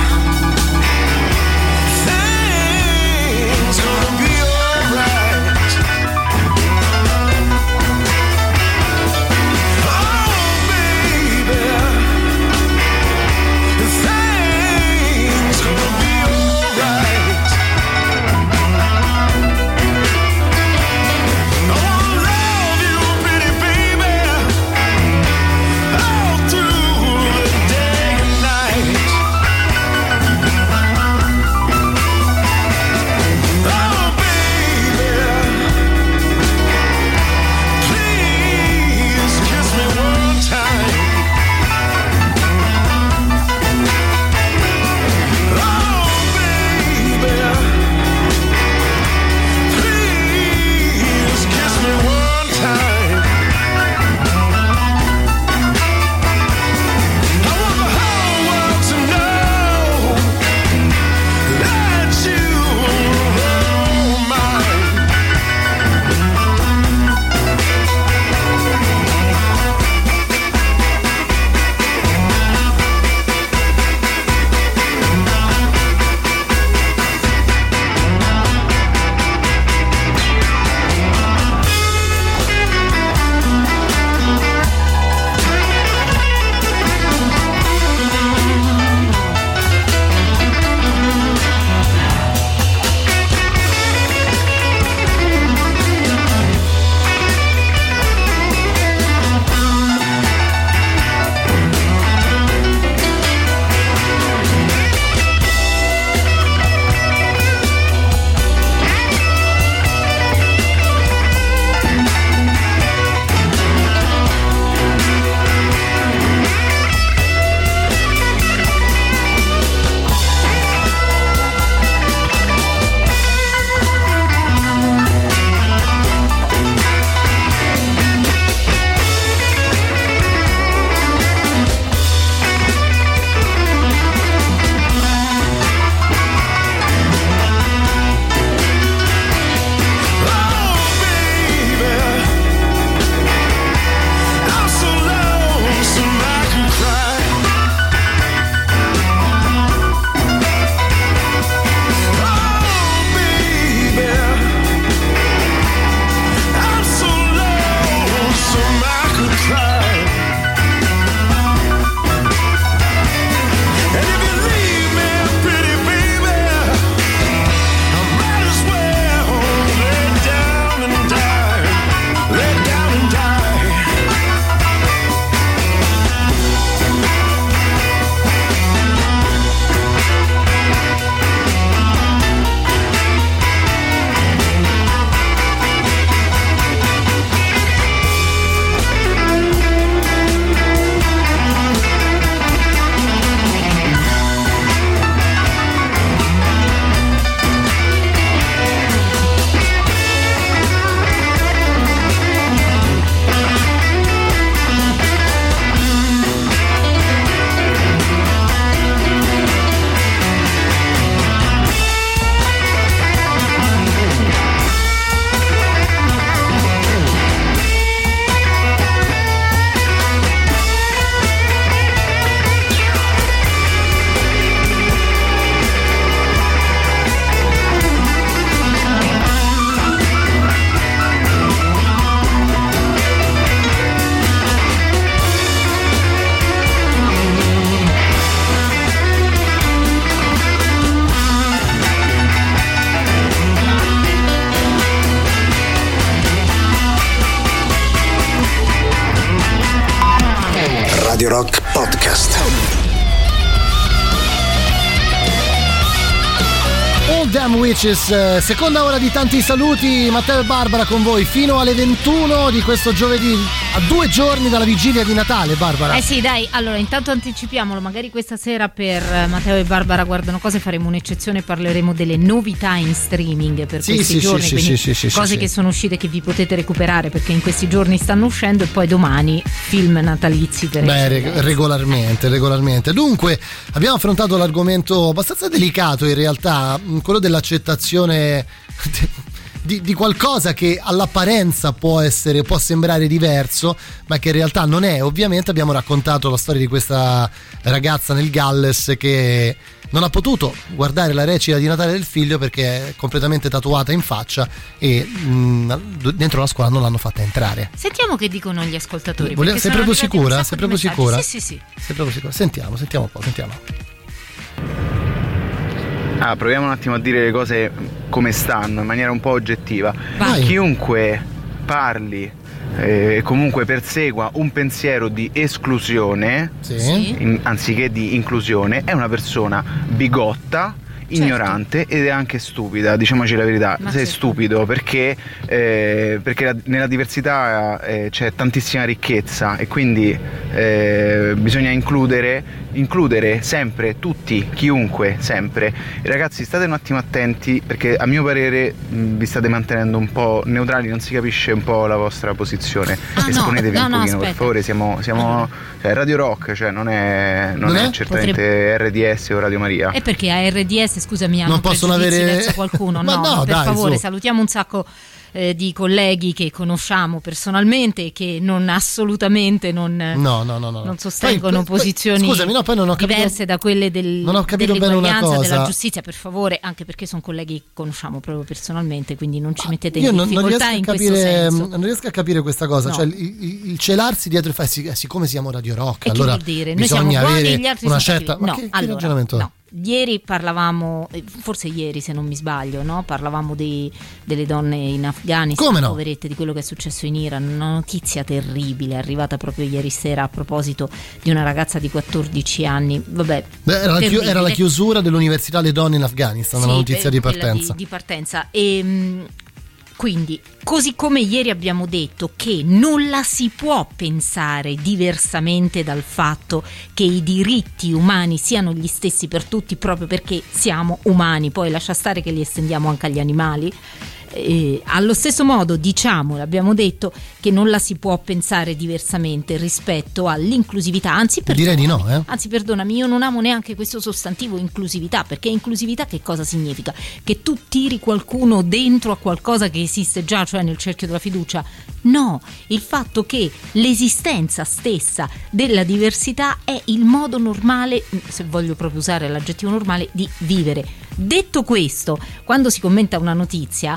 Radio Rock Podcast. Old Damn Witches. Seconda ora di tanti saluti, Matteo e Barbara con voi fino alle ventuno di questo giovedì, a due giorni dalla vigilia di Natale. Barbara. Eh sì, dai, allora intanto anticipiamolo, magari questa sera per Matteo e Barbara guardano cose faremo un'eccezione, parleremo delle novità in streaming per sì, questi sì, giorni, sì, quindi sì, sì, sì, cose sì, che sì. sono uscite che vi potete recuperare perché in questi giorni stanno uscendo, e poi domani film natalizi per Beh, reg- regolarmente, regolarmente. Dunque, abbiamo affrontato l'argomento abbastanza delicato in realtà, quello dell'accettazione di, di qualcosa che all'apparenza può essere, può sembrare diverso, ma che in realtà non è. Ovviamente abbiamo raccontato la storia di questa ragazza nel Galles che non ha potuto guardare la recita di Natale del figlio perché è completamente tatuata in faccia e mh, dentro la scuola non l'hanno fatta entrare. Sentiamo che dicono gli ascoltatori. Volevo, sei proprio sicura? Sei proprio sicura? Sì, sì, sì. Sei proprio sicura? Sentiamo, sentiamo un po', sentiamo. Ah, proviamo un attimo a dire le cose come stanno in maniera un po' oggettiva. Vai. Chiunque parli e eh, comunque persegua un pensiero di esclusione, sì. in, anziché di inclusione, è una persona bigotta, ignorante, certo. Ed è anche stupida, diciamoci la verità. Ma sei certo. stupido perché, eh, perché la, nella diversità eh, c'è tantissima ricchezza e quindi eh, bisogna includere includere sempre tutti, chiunque, sempre. E ragazzi, state un attimo attenti perché a mio parere mh, vi state mantenendo un po' neutrali, non si capisce un po' la vostra posizione. Ah, esponetevi no, un no, pochino, no, per favore. Siamo, siamo allora. cioè, Radio Rock, cioè non è, non Non è è? certamente Potrebbe... R D S o Radio Maria. E perché a R D S, scusami, hanno Non possono pregiudizi avere- verso qualcuno? Ma No, no, per dai, favore, su. salutiamo un sacco eh, di colleghi che conosciamo personalmente e che non assolutamente non, No, no, no, no. non sostengono Poi- poi- posizioni scusami, no, poi non ho capito- diverse da quelle del, non ho capito bene una dell'eguaglianza, cosa. della giustizia, per favore, anche perché sono colleghi che conosciamo proprio personalmente, quindi non ci mettete Io in non, non, riesco difficoltà a in questo capire, senso. non riesco a capire questa cosa, No. cioè il, il- il celarsi dietro il fatto, eh, siccome siamo Radio Rock, E che allora vuol dire? Noi siamo bisogna buoni avere e gli altri una sono certa. cattivi. Ma No, che, che allora, ragionamento è? no. Ieri parlavamo, eh, forse ieri se non mi sbaglio, no? Parlavamo dei, delle donne in Afghanistan, Come no? poverette, di quello che è successo in Iran. Una notizia terribile, arrivata proprio ieri sera a proposito di una ragazza di quattordici anni. Vabbè, Beh, era, la chi- terribile. era la chiusura dell'Università Le Donne in Afghanistan, Sì, una notizia eh, di quella partenza. Di, di partenza. E, mh, quindi, così come ieri abbiamo detto che non la si può pensare diversamente dal fatto che i diritti umani siano gli stessi per tutti proprio perché siamo umani, poi lascia stare che li estendiamo anche agli animali. Eh, allo stesso modo diciamo, l'abbiamo detto, che non la si può pensare diversamente rispetto all'inclusività, anzi Direi di no, eh? Anzi, perdonami, io non amo neanche questo sostantivo inclusività, perché inclusività che cosa significa? Che tu tiri qualcuno dentro a qualcosa che esiste già, cioè nel cerchio della fiducia? No, il fatto che l'esistenza stessa della diversità è il modo normale, se voglio proprio usare l'aggettivo normale, di vivere. Detto questo, quando si commenta una notizia,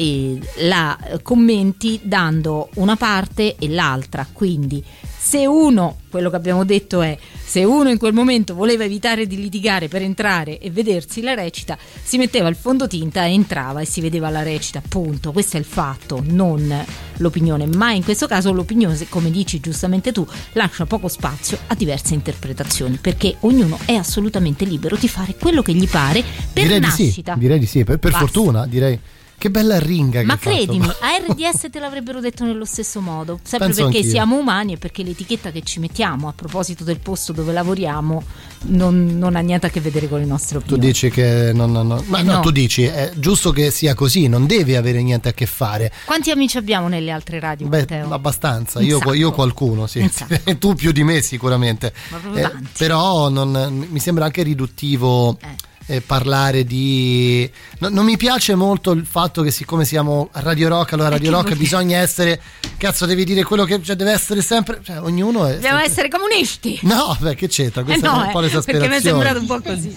e la commenti dando una parte e l'altra, quindi se uno, quello che abbiamo detto è, se uno in quel momento voleva evitare di litigare per entrare e vedersi la recita, si metteva il fondotinta e entrava e si vedeva la recita, punto. Questo è il fatto, non l'opinione, ma in questo caso l'opinione, come dici giustamente tu, lascia poco spazio a diverse interpretazioni, perché ognuno è assolutamente libero di fare quello che gli pare per direi nascita. Di sì, direi di sì, per, per Basta. fortuna, direi. Che bella ringa che Ma hai fatto. credimi, a R D S te l'avrebbero detto nello stesso modo, sempre Penso perché anch'io. siamo umani e perché l'etichetta che ci mettiamo a proposito del posto dove lavoriamo non, non ha niente a che vedere con le nostre Tu opinioni. dici che non, non- non- ma Eh, no, no. tu dici è giusto che sia così, non deve avere niente a che fare. Quanti amici abbiamo nelle altre radio, Beh, Matteo? abbastanza, Un io, sacco. io qualcuno, sì. Un sacco. Tu più di me sicuramente. Ma proprio Eh, tanti. però non- mi sembra anche riduttivo eh, parlare di no- non mi piace molto il fatto che siccome siamo a Radio Rock, allora Radio che Rock vuol- bisogna essere, cazzo, devi dire quello che, cioè, deve essere sempre, cioè, ognuno è Dobbiamo essere comunisti! no, beh, che c'entra? Eh Questa no, è un po' eh, perché mi è l'esasperazione. sembrato un po' così.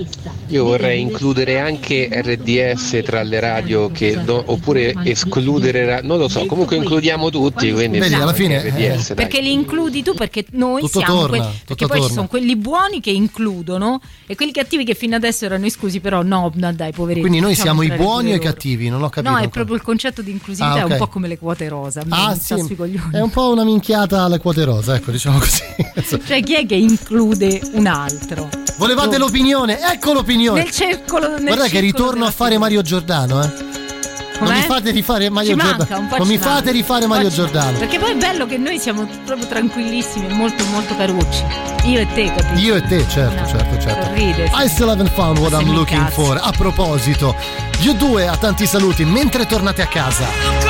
Io vorrei includere anche R D S tra le radio che do- oppure escludere, ra- non lo so, comunque includiamo tutti, quindi Vedi, alla fine, R D S, dai. Perché li includi tu, perché noi Tutto siamo torna, quelli, tutto perché poi torna. ci sono quelli buoni che includono e quelli cattivi che fino adesso erano esclusi, però no, no dai, poveretti. Quindi noi facciamo siamo i entrare buoni o pure i loro. cattivi? Non ho capito. No, è ancora. proprio il concetto di inclusività, Ah, è ok. un po' come le quote rosa. mi Ah, sta sì, sui coglioni. è un po' una minchiata alle quote rosa, ecco, diciamo così. Cioè, chi è che include un altro? Volevate l'opinione? Ecco l'opinione. Nel circolo. Nel Guarda che circolo ritorno a fare Mario Giordano, eh. Non Com'è? mi fate rifare Mario Ci manca, Giordano. un po' Non ci mi manca. fate rifare Un po' Mario ci manca. Giordano. Perché poi è bello che noi siamo proprio tranquillissimi, molto molto carucci. Io e te, capito? Io e te, certo, No, certo, certo. sorride, sì. I still haven't found what Se I'm mi looking incazzo. for. A proposito, you due a tanti saluti mentre tornate a casa.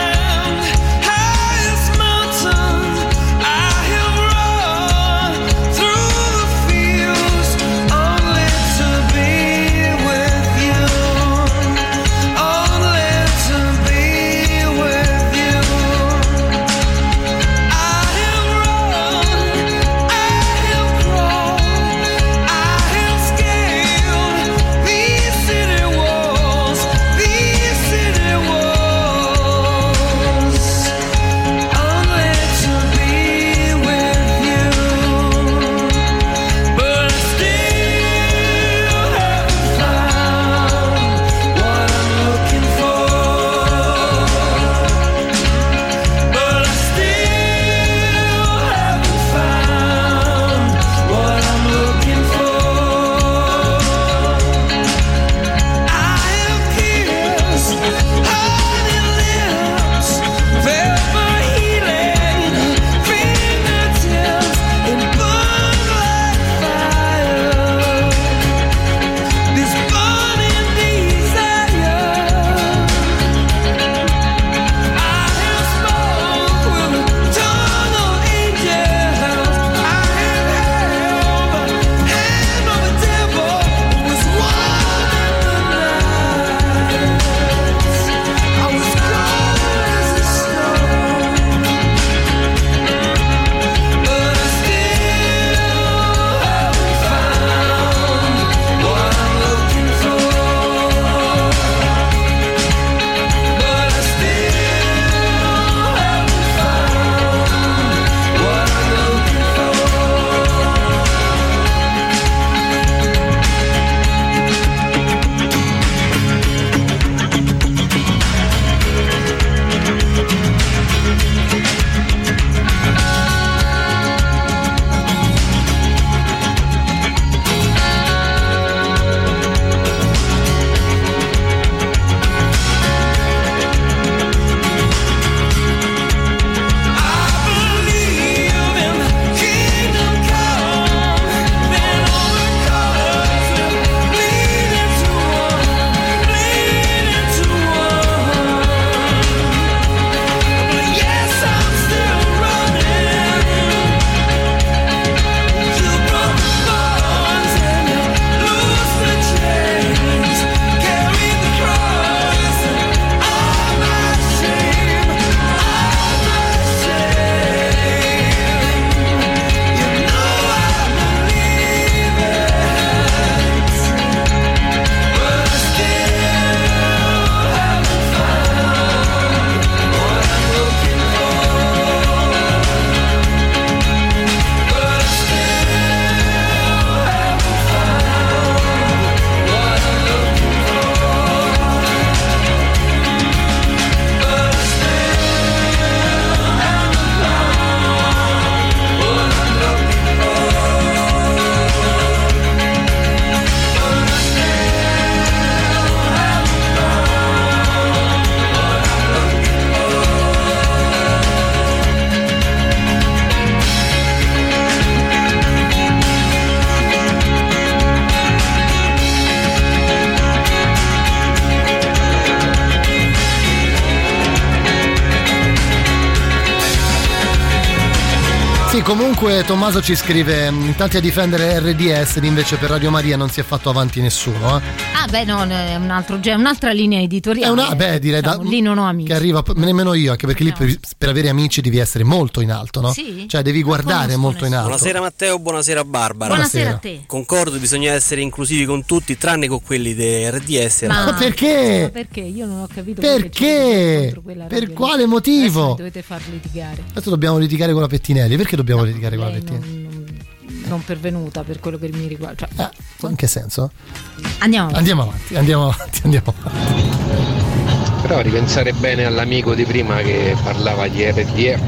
Sì, comunque Tommaso ci scrive: in tanti a difendere R D S ed invece per Radio Maria non si è fatto avanti nessuno. Eh. Ah, beh, no, è un altro, cioè, un'altra linea editoriale. È una, beh, direi diciamo, da, lì non ho amici. che arriva nemmeno io, anche perché No. lì per, per avere amici devi essere molto in alto, no? Sì? Cioè devi guardare molto in alto. Buonasera Matteo, buonasera Barbara. Buonasera a te. Concordo, bisogna essere inclusivi con tutti, tranne con quelli di R D S. Ma, Ma perché? Ma perché? Io non ho capito Perché? contro quella Per radio quale lì. motivo? Adesso mi dovete far litigare. Adesso dobbiamo litigare con la Pettinelli. Perché dobbiamo litigare con la Lei Pettinelli? non, non, non pervenuta per quello che mi riguarda. Cioè, In che senso? andiamo. Andiamo avanti, andiamo avanti, andiamo avanti. Però ripensare bene all'amico di prima che parlava di R D S,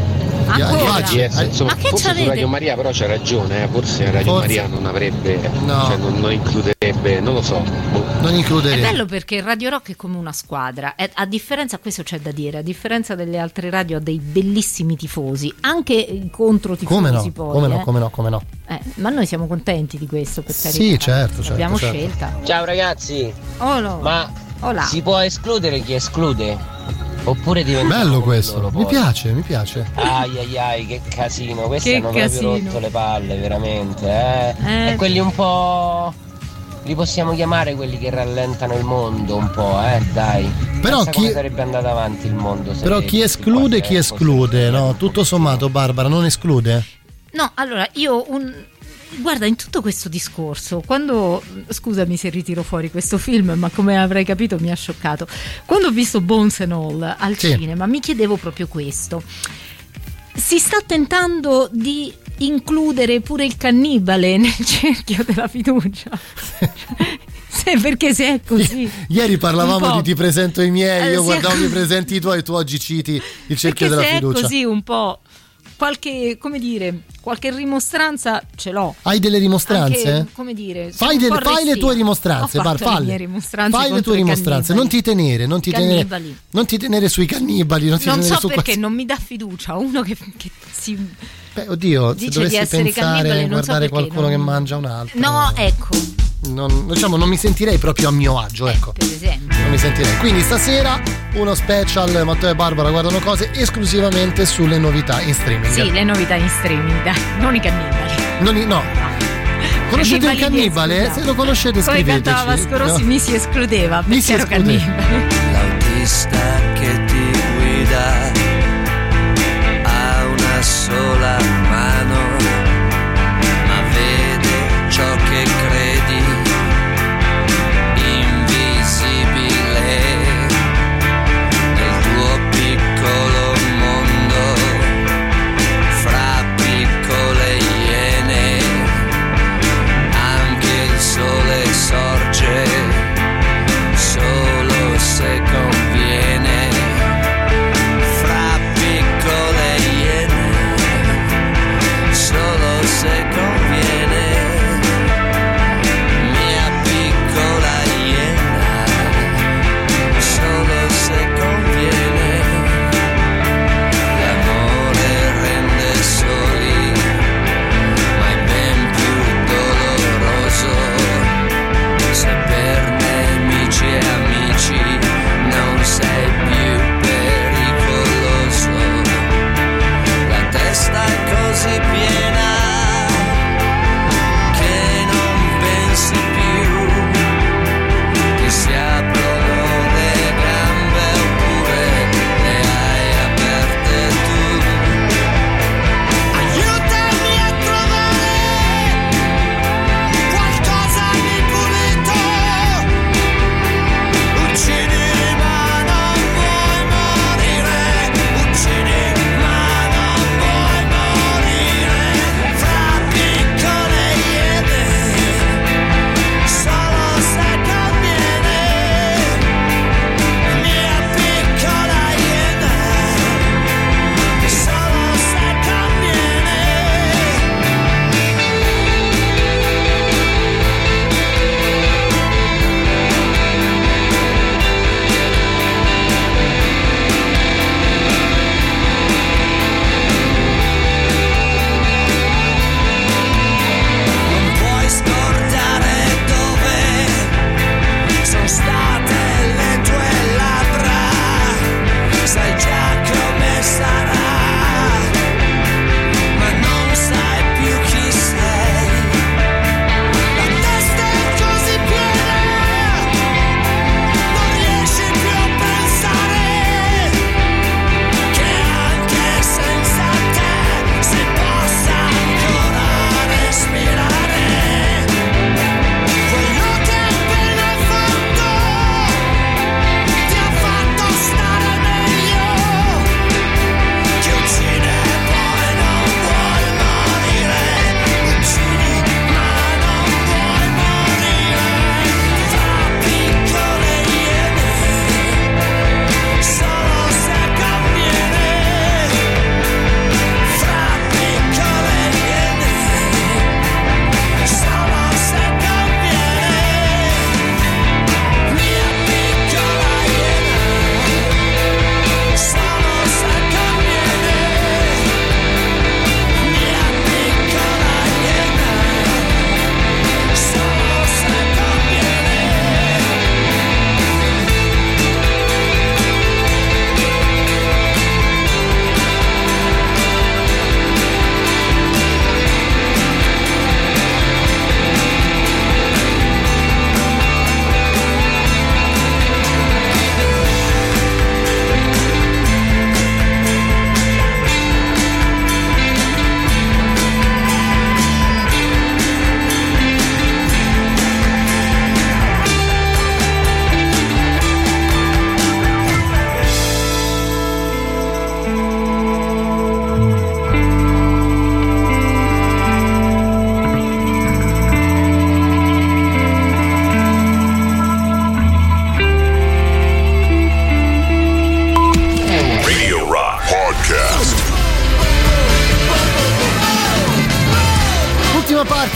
Hai- hai- Ancora? facile. R D S, insomma, Ma che forse su c'avete? Radio Maria però c'ha ragione, eh, forse Radio Forse. Maria non avrebbe, No. cioè non, non includerebbe, non lo so. boh. Non È includerei. bello perché Radio Rock è come una squadra, e a differenza, questo c'è da dire, a differenza delle altre radio ha dei bellissimi tifosi, anche contro tifosi Come no? poi. Come eh. no? Come no? Come no? Eh, ma noi siamo contenti di questo, per carità. Sì, certo, certo, L'abbiamo certo. scelta. Ciao ragazzi, Oh no. ma Hola. si può escludere chi esclude? Oppure diventa Bello questo. Mi piace, mi piace. Ai ai ai, che casino, questi Che hanno casino. proprio rotto le palle, veramente, eh? Eh. E quelli un po'... li possiamo chiamare quelli che rallentano il mondo un po', eh, dai. Però Pensa chi- come sarebbe andato avanti il mondo se Però chi esclude, chi esclude, no? Tutto sommato, Barbara, non esclude? No, allora io un... Guarda, in tutto questo discorso, quando, scusami se ritiro fuori questo film, ma come avrai capito mi ha scioccato. Quando ho visto Bones and All al Sì. cinema, mi chiedevo proprio questo. Si sta tentando di includere pure il cannibale nel cerchio della fiducia? Se, perché se è così. Ieri un parlavamo po'. di ti presento i miei, Eh, io sì. guardavo mi presenti i tuoi, tu oggi citi il cerchio Perché della se fiducia. è così un po', qualche, come dire, qualche rimostranza ce l'ho. Hai delle rimostranze? Anche, come dire, Fai, sono un delle- po' fai le restia. tue rimostranze, Ho Bar, fatto le falle. mie rimostranze Fai le contro tue i rimostranze, non ti tenere, non ti tenere, Cannibali. non ti tenere sui cannibali, non ti Non tenere so su perché quasi- non mi dà fiducia uno che, che si... Beh, oddio, se dice di dovessi essere pensare cannibale, a non so guardare perché, qualcuno non- che mangia un altro. No, ecco, Non, diciamo, non mi sentirei proprio a mio agio, ecco. per esempio. Non mi sentirei. Quindi stasera uno special Matteo e Barbara guardano cose esclusivamente sulle novità in streaming. Sì, le novità in streaming, dai, non i cannibali. Non i- no. Conoscete il Cannibali cannibale? escludiamo. Se lo conoscete Come scriveteci. cantava Vasco Rossi, No. mi si escludeva Mi perché si ero esclude. cannibale. L'autista che ti guida ha una sola mano, ma vede ciò che credi invisibile nel tuo piccolo mondo fra piccole iene. Anche il sole sorge solo se con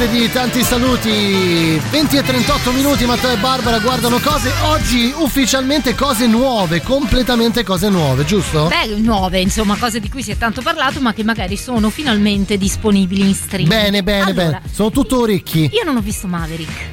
martedì, tanti saluti. Venti e trentotto minuti, Matteo e Barbara guardano cose. Oggi ufficialmente cose nuove, completamente cose nuove, giusto? Beh, nuove, insomma, cose di cui si è tanto parlato, ma che magari sono finalmente disponibili in streaming. Bene, bene, allora, bene. Sono tutto orecchi. Io non ho visto Maverick.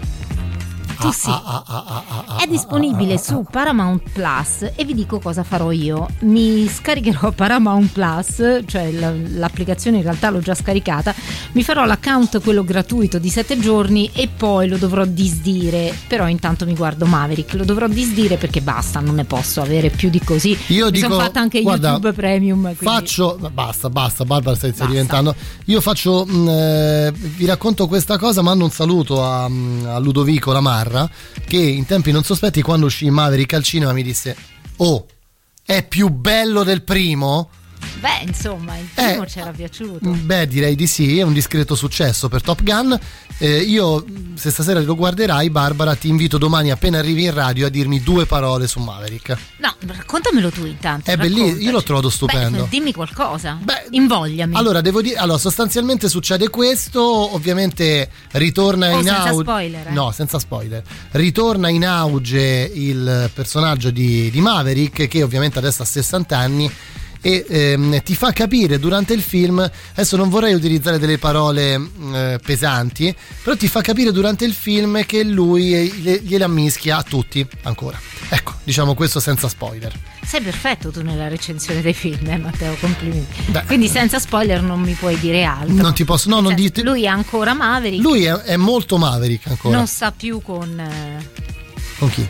Tu Ah, sì. ah, ah, ah, ah, ah, È disponibile ah, ah, su Paramount Plus e vi dico cosa farò io. Mi scaricherò Paramount Plus, cioè l- l'applicazione in realtà l'ho già scaricata, mi farò l'account quello gratuito di sette giorni e poi lo dovrò disdire, però intanto mi guardo Maverick, lo dovrò disdire perché basta, non ne posso avere più di così. Io mi dico, sono fatta anche guarda, YouTube Premium. Quindi... Faccio, basta, basta, Barbara, stai, stai diventando. Io faccio, mh, eh, vi racconto questa cosa, mando un saluto a, a Ludovico Lamarra, che in tempi non sospetti, quando uscì Maverick al cinema, mi disse: oh, è più bello del primo? Beh, insomma, il primo c'era piaciuto. Beh, direi di sì, è un discreto successo per Top Gun. Eh, io, se stasera lo guarderai, Barbara, ti invito domani appena arrivi in radio a dirmi due parole su Maverick. No, raccontamelo tu intanto. È bellissimo, io l'ho trovato stupendo. Beh, dimmi qualcosa. Beh, invogliami. Allora, devo dire, allora, sostanzialmente succede questo, ovviamente ritorna Oh, in senza auge. spoiler, eh. No, senza spoiler. Ritorna in auge il personaggio di, di Maverick, che ovviamente adesso ha sessanta anni. E ehm, ti fa capire durante il film, adesso non vorrei utilizzare delle parole eh, pesanti, però ti fa capire durante il film che lui gliela mischia a tutti ancora. Ecco, diciamo questo senza spoiler. Sei perfetto tu nella recensione dei film, eh, Matteo, complimenti. Beh, quindi senza spoiler non mi puoi dire altro. Non ti posso, no, non senso, dite. Lui è ancora Maverick. Lui è, è molto Maverick ancora. Non sta più con eh, Con chi?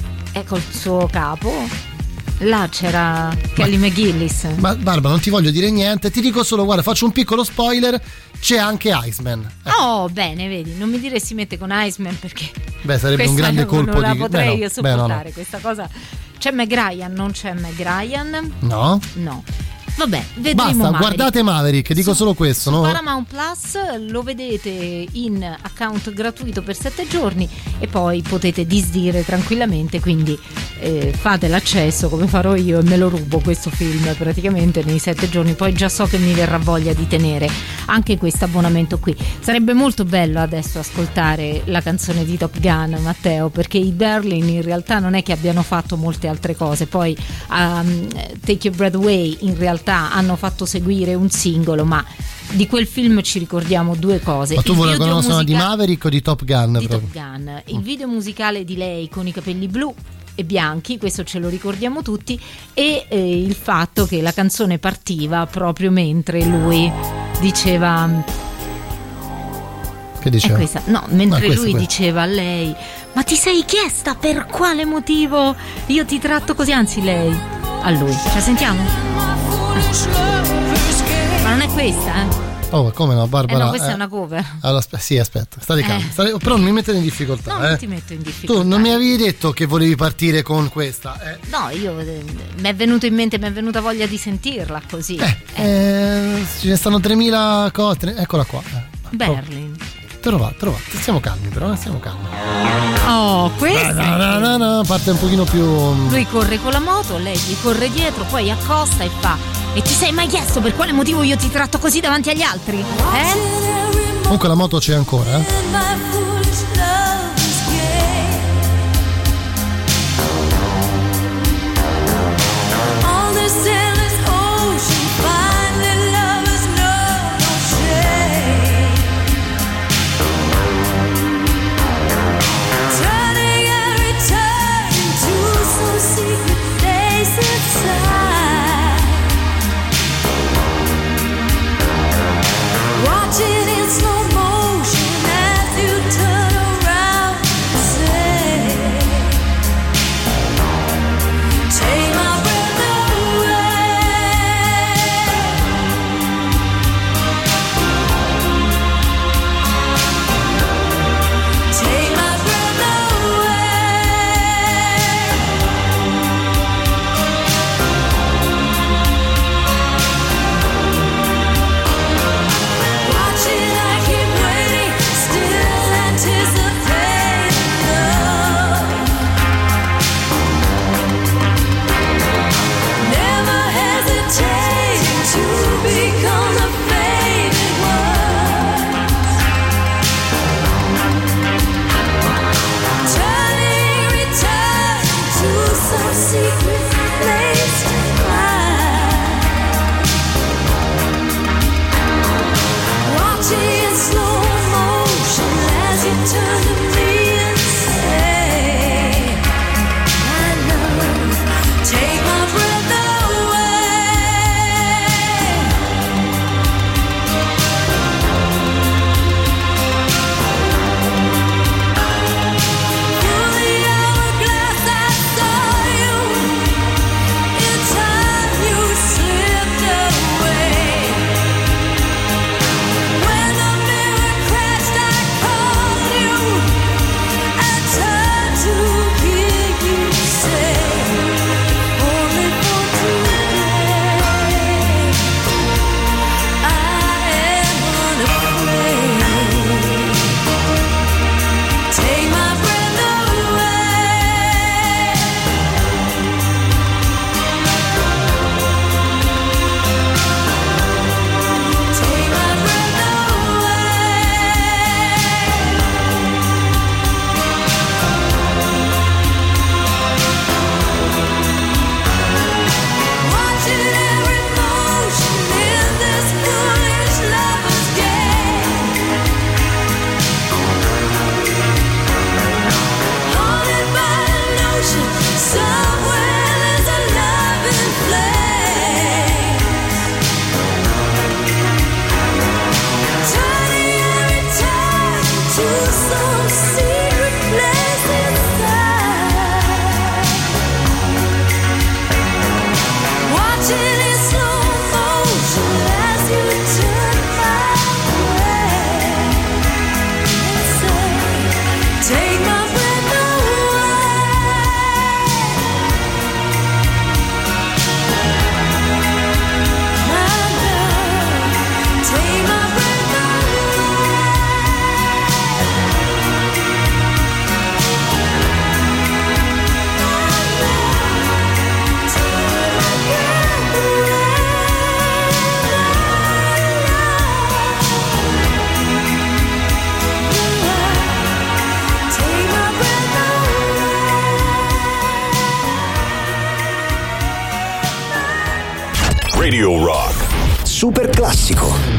è col suo capo. Là c'era Kelly McGillis. Ma Barbara, non ti voglio dire niente, ti dico solo, guarda, faccio un piccolo spoiler, c'è anche Iceman. Oh, bene, vedi, non mi dire si mette con Iceman perché Beh, sarebbe un questa grande non, colpo non la di potrei beh, no. io sopportare, beh, no, no. questa cosa. C'è Meg Ryan, non c'è Meg Ryan? No? No. Vabbè, vedremo. Basta, Maverick. Guardate Maverick, dico Su- solo questo, su no? Paramount Plus lo vedete in account gratuito per sette giorni e poi potete disdire tranquillamente, quindi eh, fate l'accesso come farò io e me lo rubo questo film praticamente nei sette giorni, poi già so che mi verrà voglia di tenere anche questo abbonamento qui. Sarebbe molto bello adesso ascoltare la canzone di Top Gun, Matteo, perché i Berlin in realtà non è che abbiano fatto molte altre cose, poi um, Take Your Breath Away in realtà hanno fatto seguire un singolo, ma di quel film ci ricordiamo due cose. Ma tu Il vuoi la video colonna sonora di musica- Maverick o di Top Gun? di proprio? Top Gun, il video musicale di lei con i capelli blu e bianchi, questo ce lo ricordiamo tutti, e eh, il fatto che la canzone partiva proprio mentre lui diceva Che diceva? è questa, no, mentre Ah, questa, lui questa. diceva a lei: ma ti sei chiesta per quale motivo io ti tratto così? Anzi, lei a lui. Ce la sentiamo? Ma non è questa, eh? Oh, come no, Barbara? Eh no, questa eh, è una cover. Allora, aspe- sì, aspetta, state Eh. calmi. State- però non mi mettere in difficoltà. No, eh. non ti metto in difficoltà. Tu non mi avevi detto che volevi partire con questa. Eh. No, io eh, mi è venuto in mente, mi è venuta voglia di sentirla così. Eh, ce ne stanno tremila cose. tre- Eccola qua. Eh. Berlin. Trovate, trovate. Stiamo calmi, però, eh, stiamo calmi. Oh, questa. No, no, no, no, parte un pochino più. Lui corre con la moto, lei gli corre dietro, poi accosta e fa: e ti sei mai chiesto per quale motivo io ti tratto così davanti agli altri? Eh? Comunque la moto c'è ancora, eh. Watching in slow motion as you turn. Radio Rock. Super classico.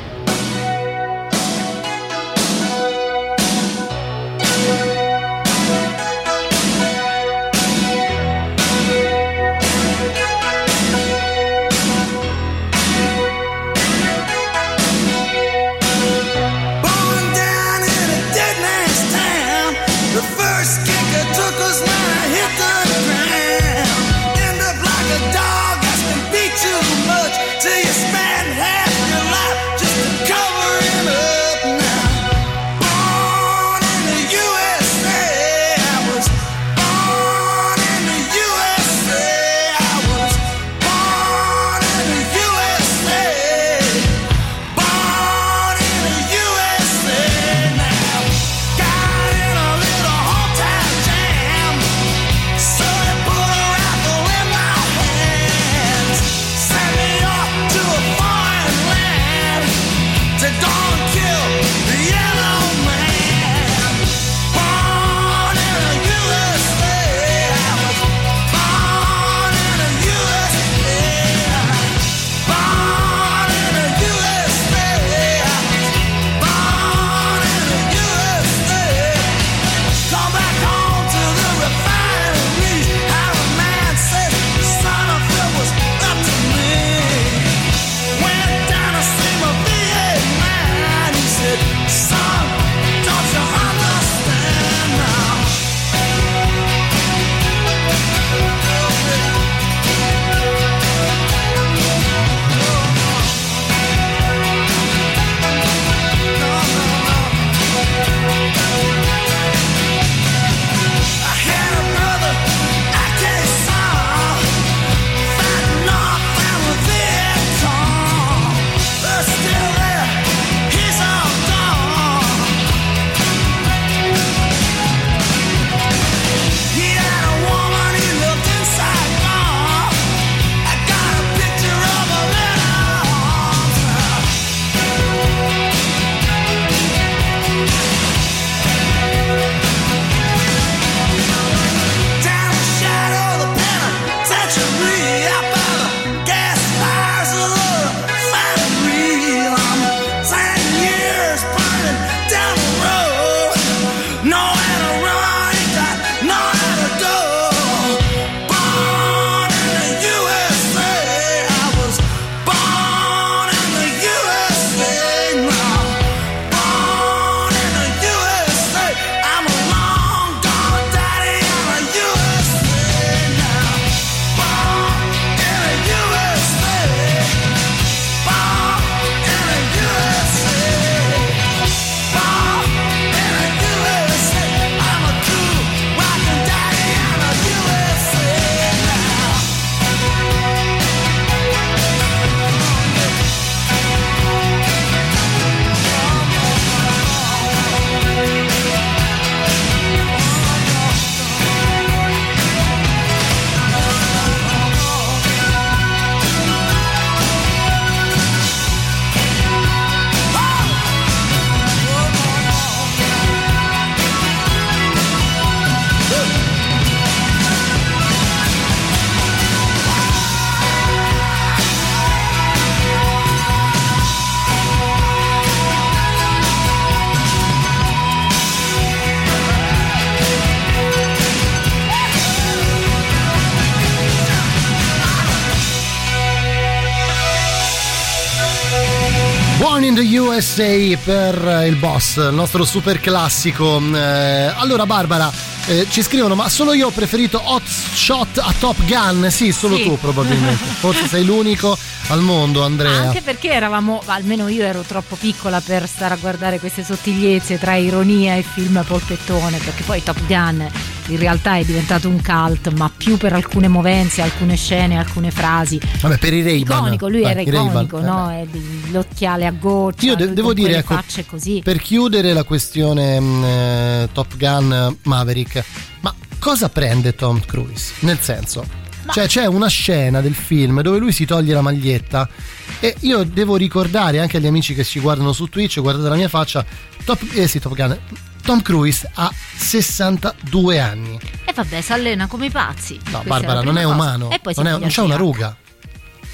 Born in the U S A per il Boss, il nostro super classico. Eh, allora Barbara, eh, ci scrivono: ma solo io ho preferito Hot Shot a Top Gun? Sì, solo sì. tu probabilmente. Forse sei l'unico al mondo, Andrea. Anche perché eravamo, almeno io ero troppo piccola per stare a guardare queste sottigliezze tra ironia e film polpettone, perché poi Top Gun in realtà è diventato un cult, ma più per alcune movenze, alcune scene, alcune frasi. Vabbè, per i Ray-Ban. Iconico, lui eh, era iconico, no? Eh, l'occhiale a goccia. Io de- devo dire, ecco, facce così. Per chiudere la questione mh, eh, Top Gun Maverick, ma cosa prende Tom Cruise? Nel senso, ma... cioè c'è una scena del film dove lui si toglie la maglietta e io devo ricordare anche agli amici che ci guardano su Twitch, guardate la mia faccia, Top, eh sì, Top Gun, Tom Cruise ha sessantadue anni. E vabbè, si allena come i pazzi. No, Questa Barbara, è non è cosa. umano, E poi non, è, non c'è una ruga.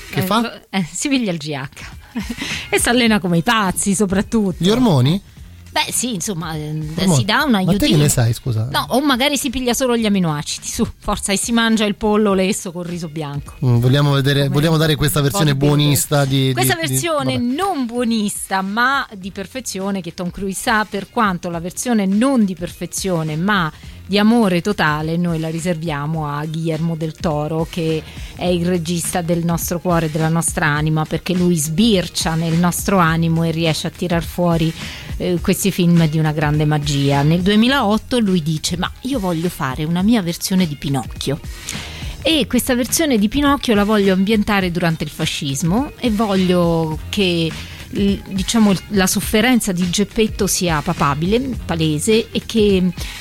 Che eh, fa? Eh, si piglia il G H e si allena come i pazzi, soprattutto. Gli ormoni? Beh sì, insomma, eh, Ormoni. si dà un Ma te aiutino. che ne sai, scusa? No, o magari si piglia solo gli aminoacidi, su, forza, e si mangia il pollo lesso col riso bianco. Mm, vogliamo vedere, vogliamo dare questa versione buonista di Questa di, versione di, non buonista ma di perfezione che Tom Cruise ha, per quanto la versione non di perfezione ma di amore totale noi la riserviamo a Guillermo del Toro, che è il regista del nostro cuore e della nostra anima, perché lui sbircia nel nostro animo e riesce a tirar fuori eh, questi film di una grande magia. Nel duemilaotto lui dice: ma io voglio fare una mia versione di Pinocchio, e questa versione di Pinocchio la voglio ambientare durante il fascismo e voglio che diciamo la sofferenza di Geppetto sia papabile, palese, e che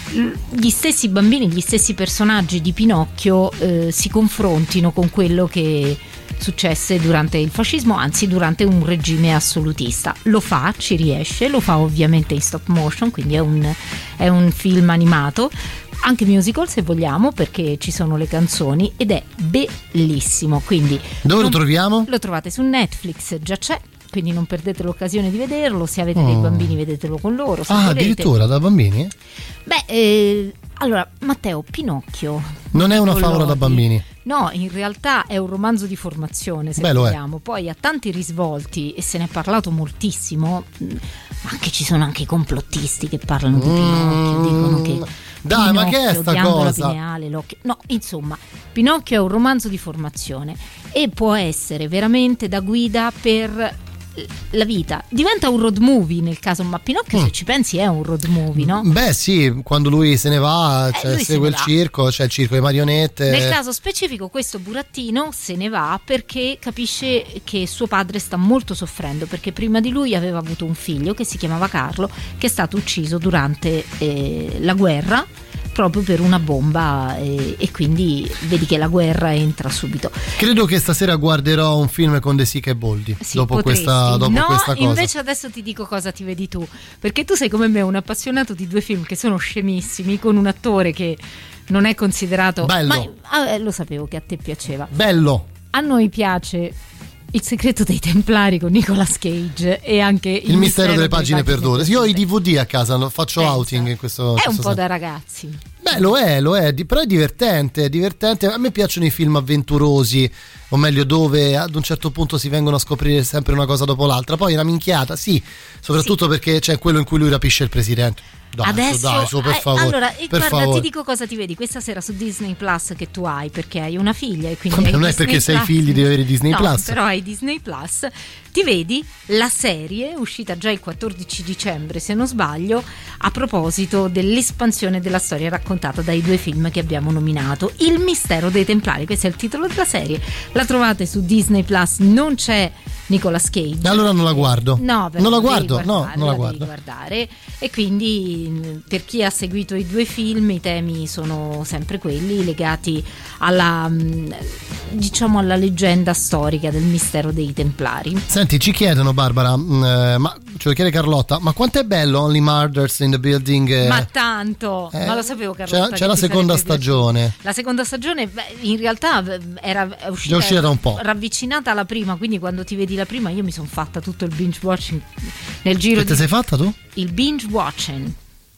gli stessi bambini, gli stessi personaggi di Pinocchio eh, si confrontino con quello che successe durante il fascismo, anzi durante un regime assolutista. Lo fa, ci riesce, lo fa ovviamente in stop motion, quindi è un, è un film animato, anche musical se vogliamo, perché ci sono le canzoni, ed è bellissimo. Quindi dove lo troviamo? Lo trovate su Netflix, già c'è, quindi non perdete l'occasione di vederlo. Se avete oh. dei bambini vedetelo con loro, se ah volete. Addirittura da bambini? Beh eh, allora Matteo, Pinocchio non è una con favola Lodi. da bambini. No, in realtà è un romanzo di formazione, se Beh, lo è. vogliamo. Poi ha tanti risvolti e se ne è parlato moltissimo. Anche ci sono anche i complottisti che parlano di Pinocchio, mm. dicono che Dai, ma che è sta ghiandola cosa? pineale, l'occhio. No, insomma, Pinocchio è un romanzo di formazione e può essere veramente da guida per la vita. Diventa un road movie nel caso, ma Pinocchio, mm. se ci pensi, è un road movie, no? Beh sì, quando lui se ne va, Eh, cioè, lui se segue ne il va. circo, c'è il circo di marionette. Nel caso specifico questo burattino se ne va perché capisce che suo padre sta molto soffrendo, perché prima di lui aveva avuto un figlio che si chiamava Carlo, che è stato ucciso durante eh, la guerra proprio per una bomba, e, e quindi vedi che la guerra entra subito. Credo che stasera guarderò un film con De Sica e Boldi, Sì, dopo, potresti. questa, dopo no, questa cosa. invece adesso ti dico cosa ti vedi tu, perché tu sei come me un appassionato di due film che sono scemissimi, con un attore che non è considerato bello. Ma, ah, eh, lo sapevo che a te piaceva. Bello. A noi piace Il segreto dei Templari con Nicolas Cage e anche Il, Il mistero delle pagine perdute. Io ho i D V D a casa, lo faccio Pensa. outing in questo. È questo un po' senso. da ragazzi. Beh, lo è, lo è, di- però è divertente, è divertente. A me piacciono i film avventurosi, o meglio dove ad un certo punto si vengono a scoprire sempre una cosa dopo l'altra. Poi una minchiata, sì, soprattutto Sì. perché c'è quello in cui lui rapisce il presidente. Dai, Adesso, su, dai, su, per eh, favore. allora, eh, per guarda, favore. ti dico cosa ti vedi questa sera su Disney Plus, che tu hai perché hai una figlia e quindi Vabbè, hai non è Disney perché sei Plus. figli devi avere Disney no, Plus. però hai Disney Plus. Ti vedi la serie uscita già il quattordici dicembre, se non sbaglio, a proposito dell'espansione della storia raccontata dai due film che abbiamo nominato. Il mistero dei Templari, questo è il titolo della serie. La trovate su Disney Plus, non c'è Nicolas Cage. Allora non la guardo. No, però non la devi guardo, no, guardare, non la devi guardo. guardare. E quindi mh, per chi ha seguito i due film i temi sono sempre quelli legati alla mh, diciamo alla leggenda storica del mistero dei Templari. Senti, ci chiedono Barbara, mh, eh, ma ce lo chiede Carlotta, ma quanto è bello Only Murders in the Building? eh? Ma tanto, Eh, ma lo sapevo Carlotta. c'è, che c'è la ti seconda sarebbe stagione. piaciuto. La seconda stagione, beh, in realtà beh, era è uscita, Già uscita da un po'. ravvicinata alla prima, quindi quando ti vedi la prima io mi sono fatta tutto il binge watching nel giro Che te di sei fatta tu? il binge watching.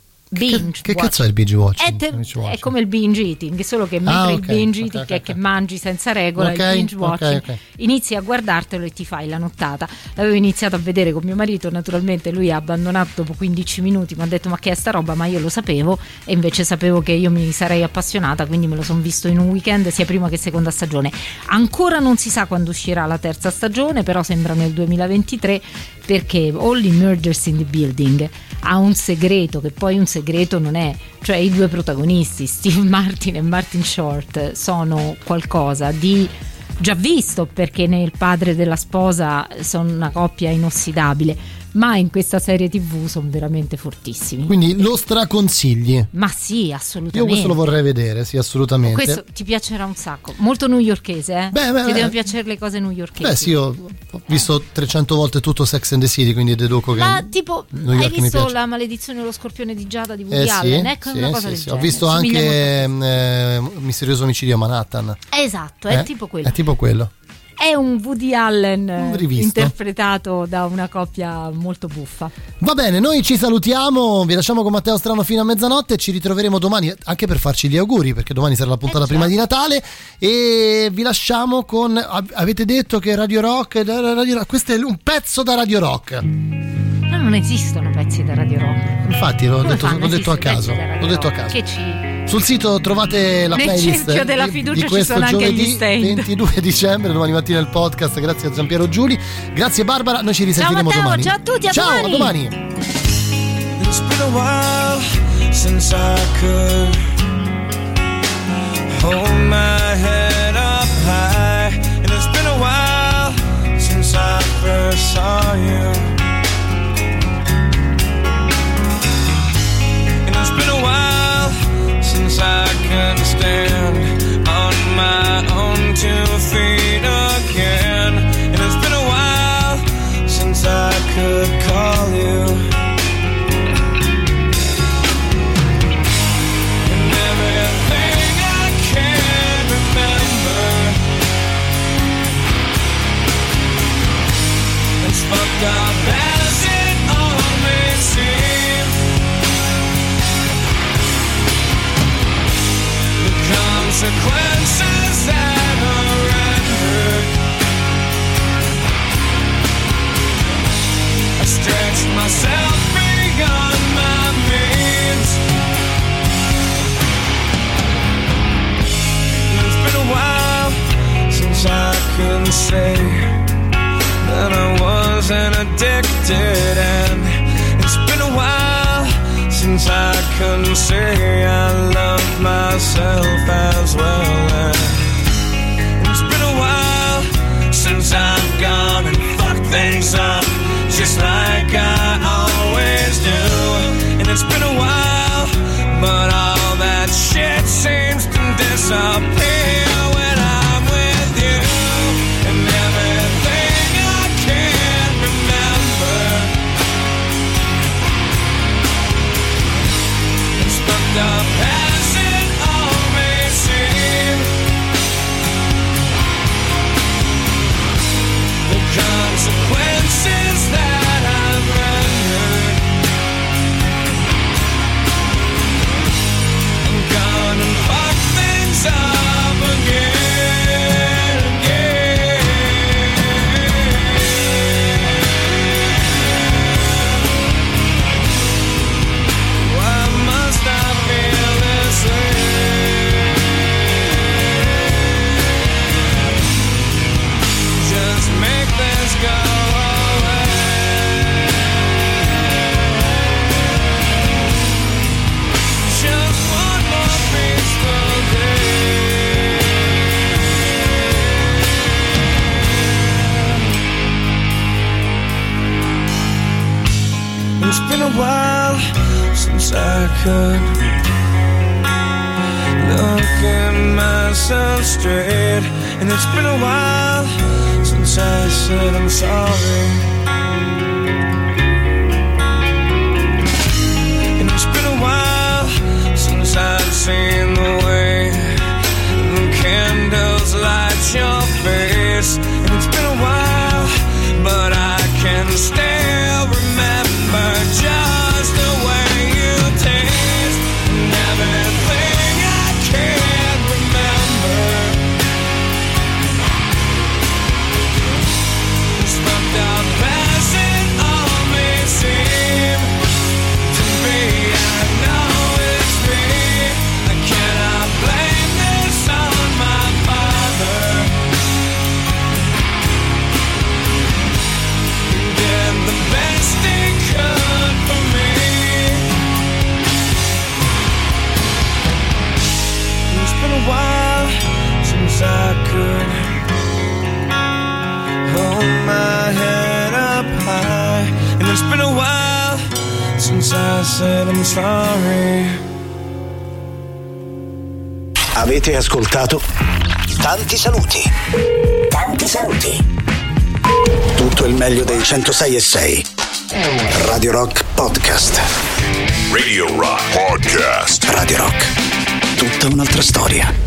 Binge Che watching. cazzo è il binge watching? È, te- Binge watching. è come il binge eating, solo che mentre Ah, il ok, binge ok, eating ok, è ok. che mangi senza regola, Ok, il binge ok, watching ok. inizi a guardartelo e ti fai la nottata. L'avevo iniziato a vedere con mio marito, naturalmente lui ha abbandonato dopo quindici minuti, mi ha detto ma che è sta roba, ma io lo sapevo e invece sapevo che io mi sarei appassionata, quindi me lo sono visto in un weekend sia prima che seconda stagione. Ancora non si sa quando uscirà la terza stagione, però sembra nel duemilaventitré, perché Only Murders in the Building ha un segreto che poi un segreto non è, cioè i due protagonisti Steve Martin e Martin Short sono qualcosa di già visto, perché nel padre della sposa sono una coppia inossidabile, ma in questa serie tv sono veramente fortissimi. Quindi lo straconsigli. Ma sì, assolutamente. Io questo lo vorrei vedere, sì, assolutamente. Questo ti piacerà un sacco, molto newyorkese, eh? Beh, beh, ti beh. devono piacere le cose newyorkesi. Beh sì, io ho visto trecento volte tutto Sex and the City, quindi deduco che Ma tipo, New hai York mi visto piace. La maledizione dello scorpione di Giada di Woody Eh sì, Allen? Ecco, sì, una cosa sì, del sì. genere. Ho visto Somiglia anche eh, Misterioso omicidio a Manhattan. molto- Esatto, è Eh? tipo quello. È tipo quello. è un Woody Allen Rivisto. interpretato da una coppia molto buffa. Va bene, noi ci salutiamo, vi lasciamo con Matteo Strano fino a mezzanotte, ci ritroveremo domani anche per farci gli auguri, perché domani sarà la puntata eh, prima di Natale, e vi lasciamo con, avete detto che Radio Rock, Radio Rock questo è un pezzo da Radio Rock. No, non esistono pezzi da Radio Rock. Infatti l'ho, detto, l'ho detto a caso, l'ho detto a caso. Che ci... Sul sito trovate la Nel playlist cerchio della di, fiducia di questo ci sono anche gli giovedì stand. ventidue dicembre, domani mattina il podcast. Grazie a Giampiero Giuli, grazie Barbara, noi ci risentiremo ciao Matteo, domani. ciao a tutti, a ciao, domani. a domani. It's been a while since I could hold my head up high, and it's been a while since I first saw you, and it's been a while since I can stand on my own two feet again, and it's been a while since I could call you. And everything I can remember, as fucked up as it all may seem, consequences that are rendered, I stretched myself beyond my means. It's been a while since I can say that I wasn't addicted, and it's been a while since I can say I love myself as well. And it's been a while since I've gone and fucked things up just like I always do. And it's been a while, but all that shit seems to disappear when I'm with you. And everything I can remember, fucked up as it all may seem, the consequences that I've rendered, I'm gonna fuck things up again, again. Why must I feel this way? Just make this go away. Just one more peaceful day. It's been a while since I could look at myself straight, and it's been a while since I said I'm sorry, and it's been a while since I've seen the way the candles light your face, and it's been a while, but I can still remember just the way you taste, and everything I can remember is fucked up as it all may seem to be. I know it's me, I cannot blame this on my father. He did the best he could for me. It's been a while since I could hold my head up high, and it's been a while since I said I'm sorry. Avete ascoltato Tanti saluti. Tanti saluti. Tutto il meglio dei centosei e sei. Radio Rock Podcast. Radio Rock Podcast. Radio Rock. Tutta un'altra storia.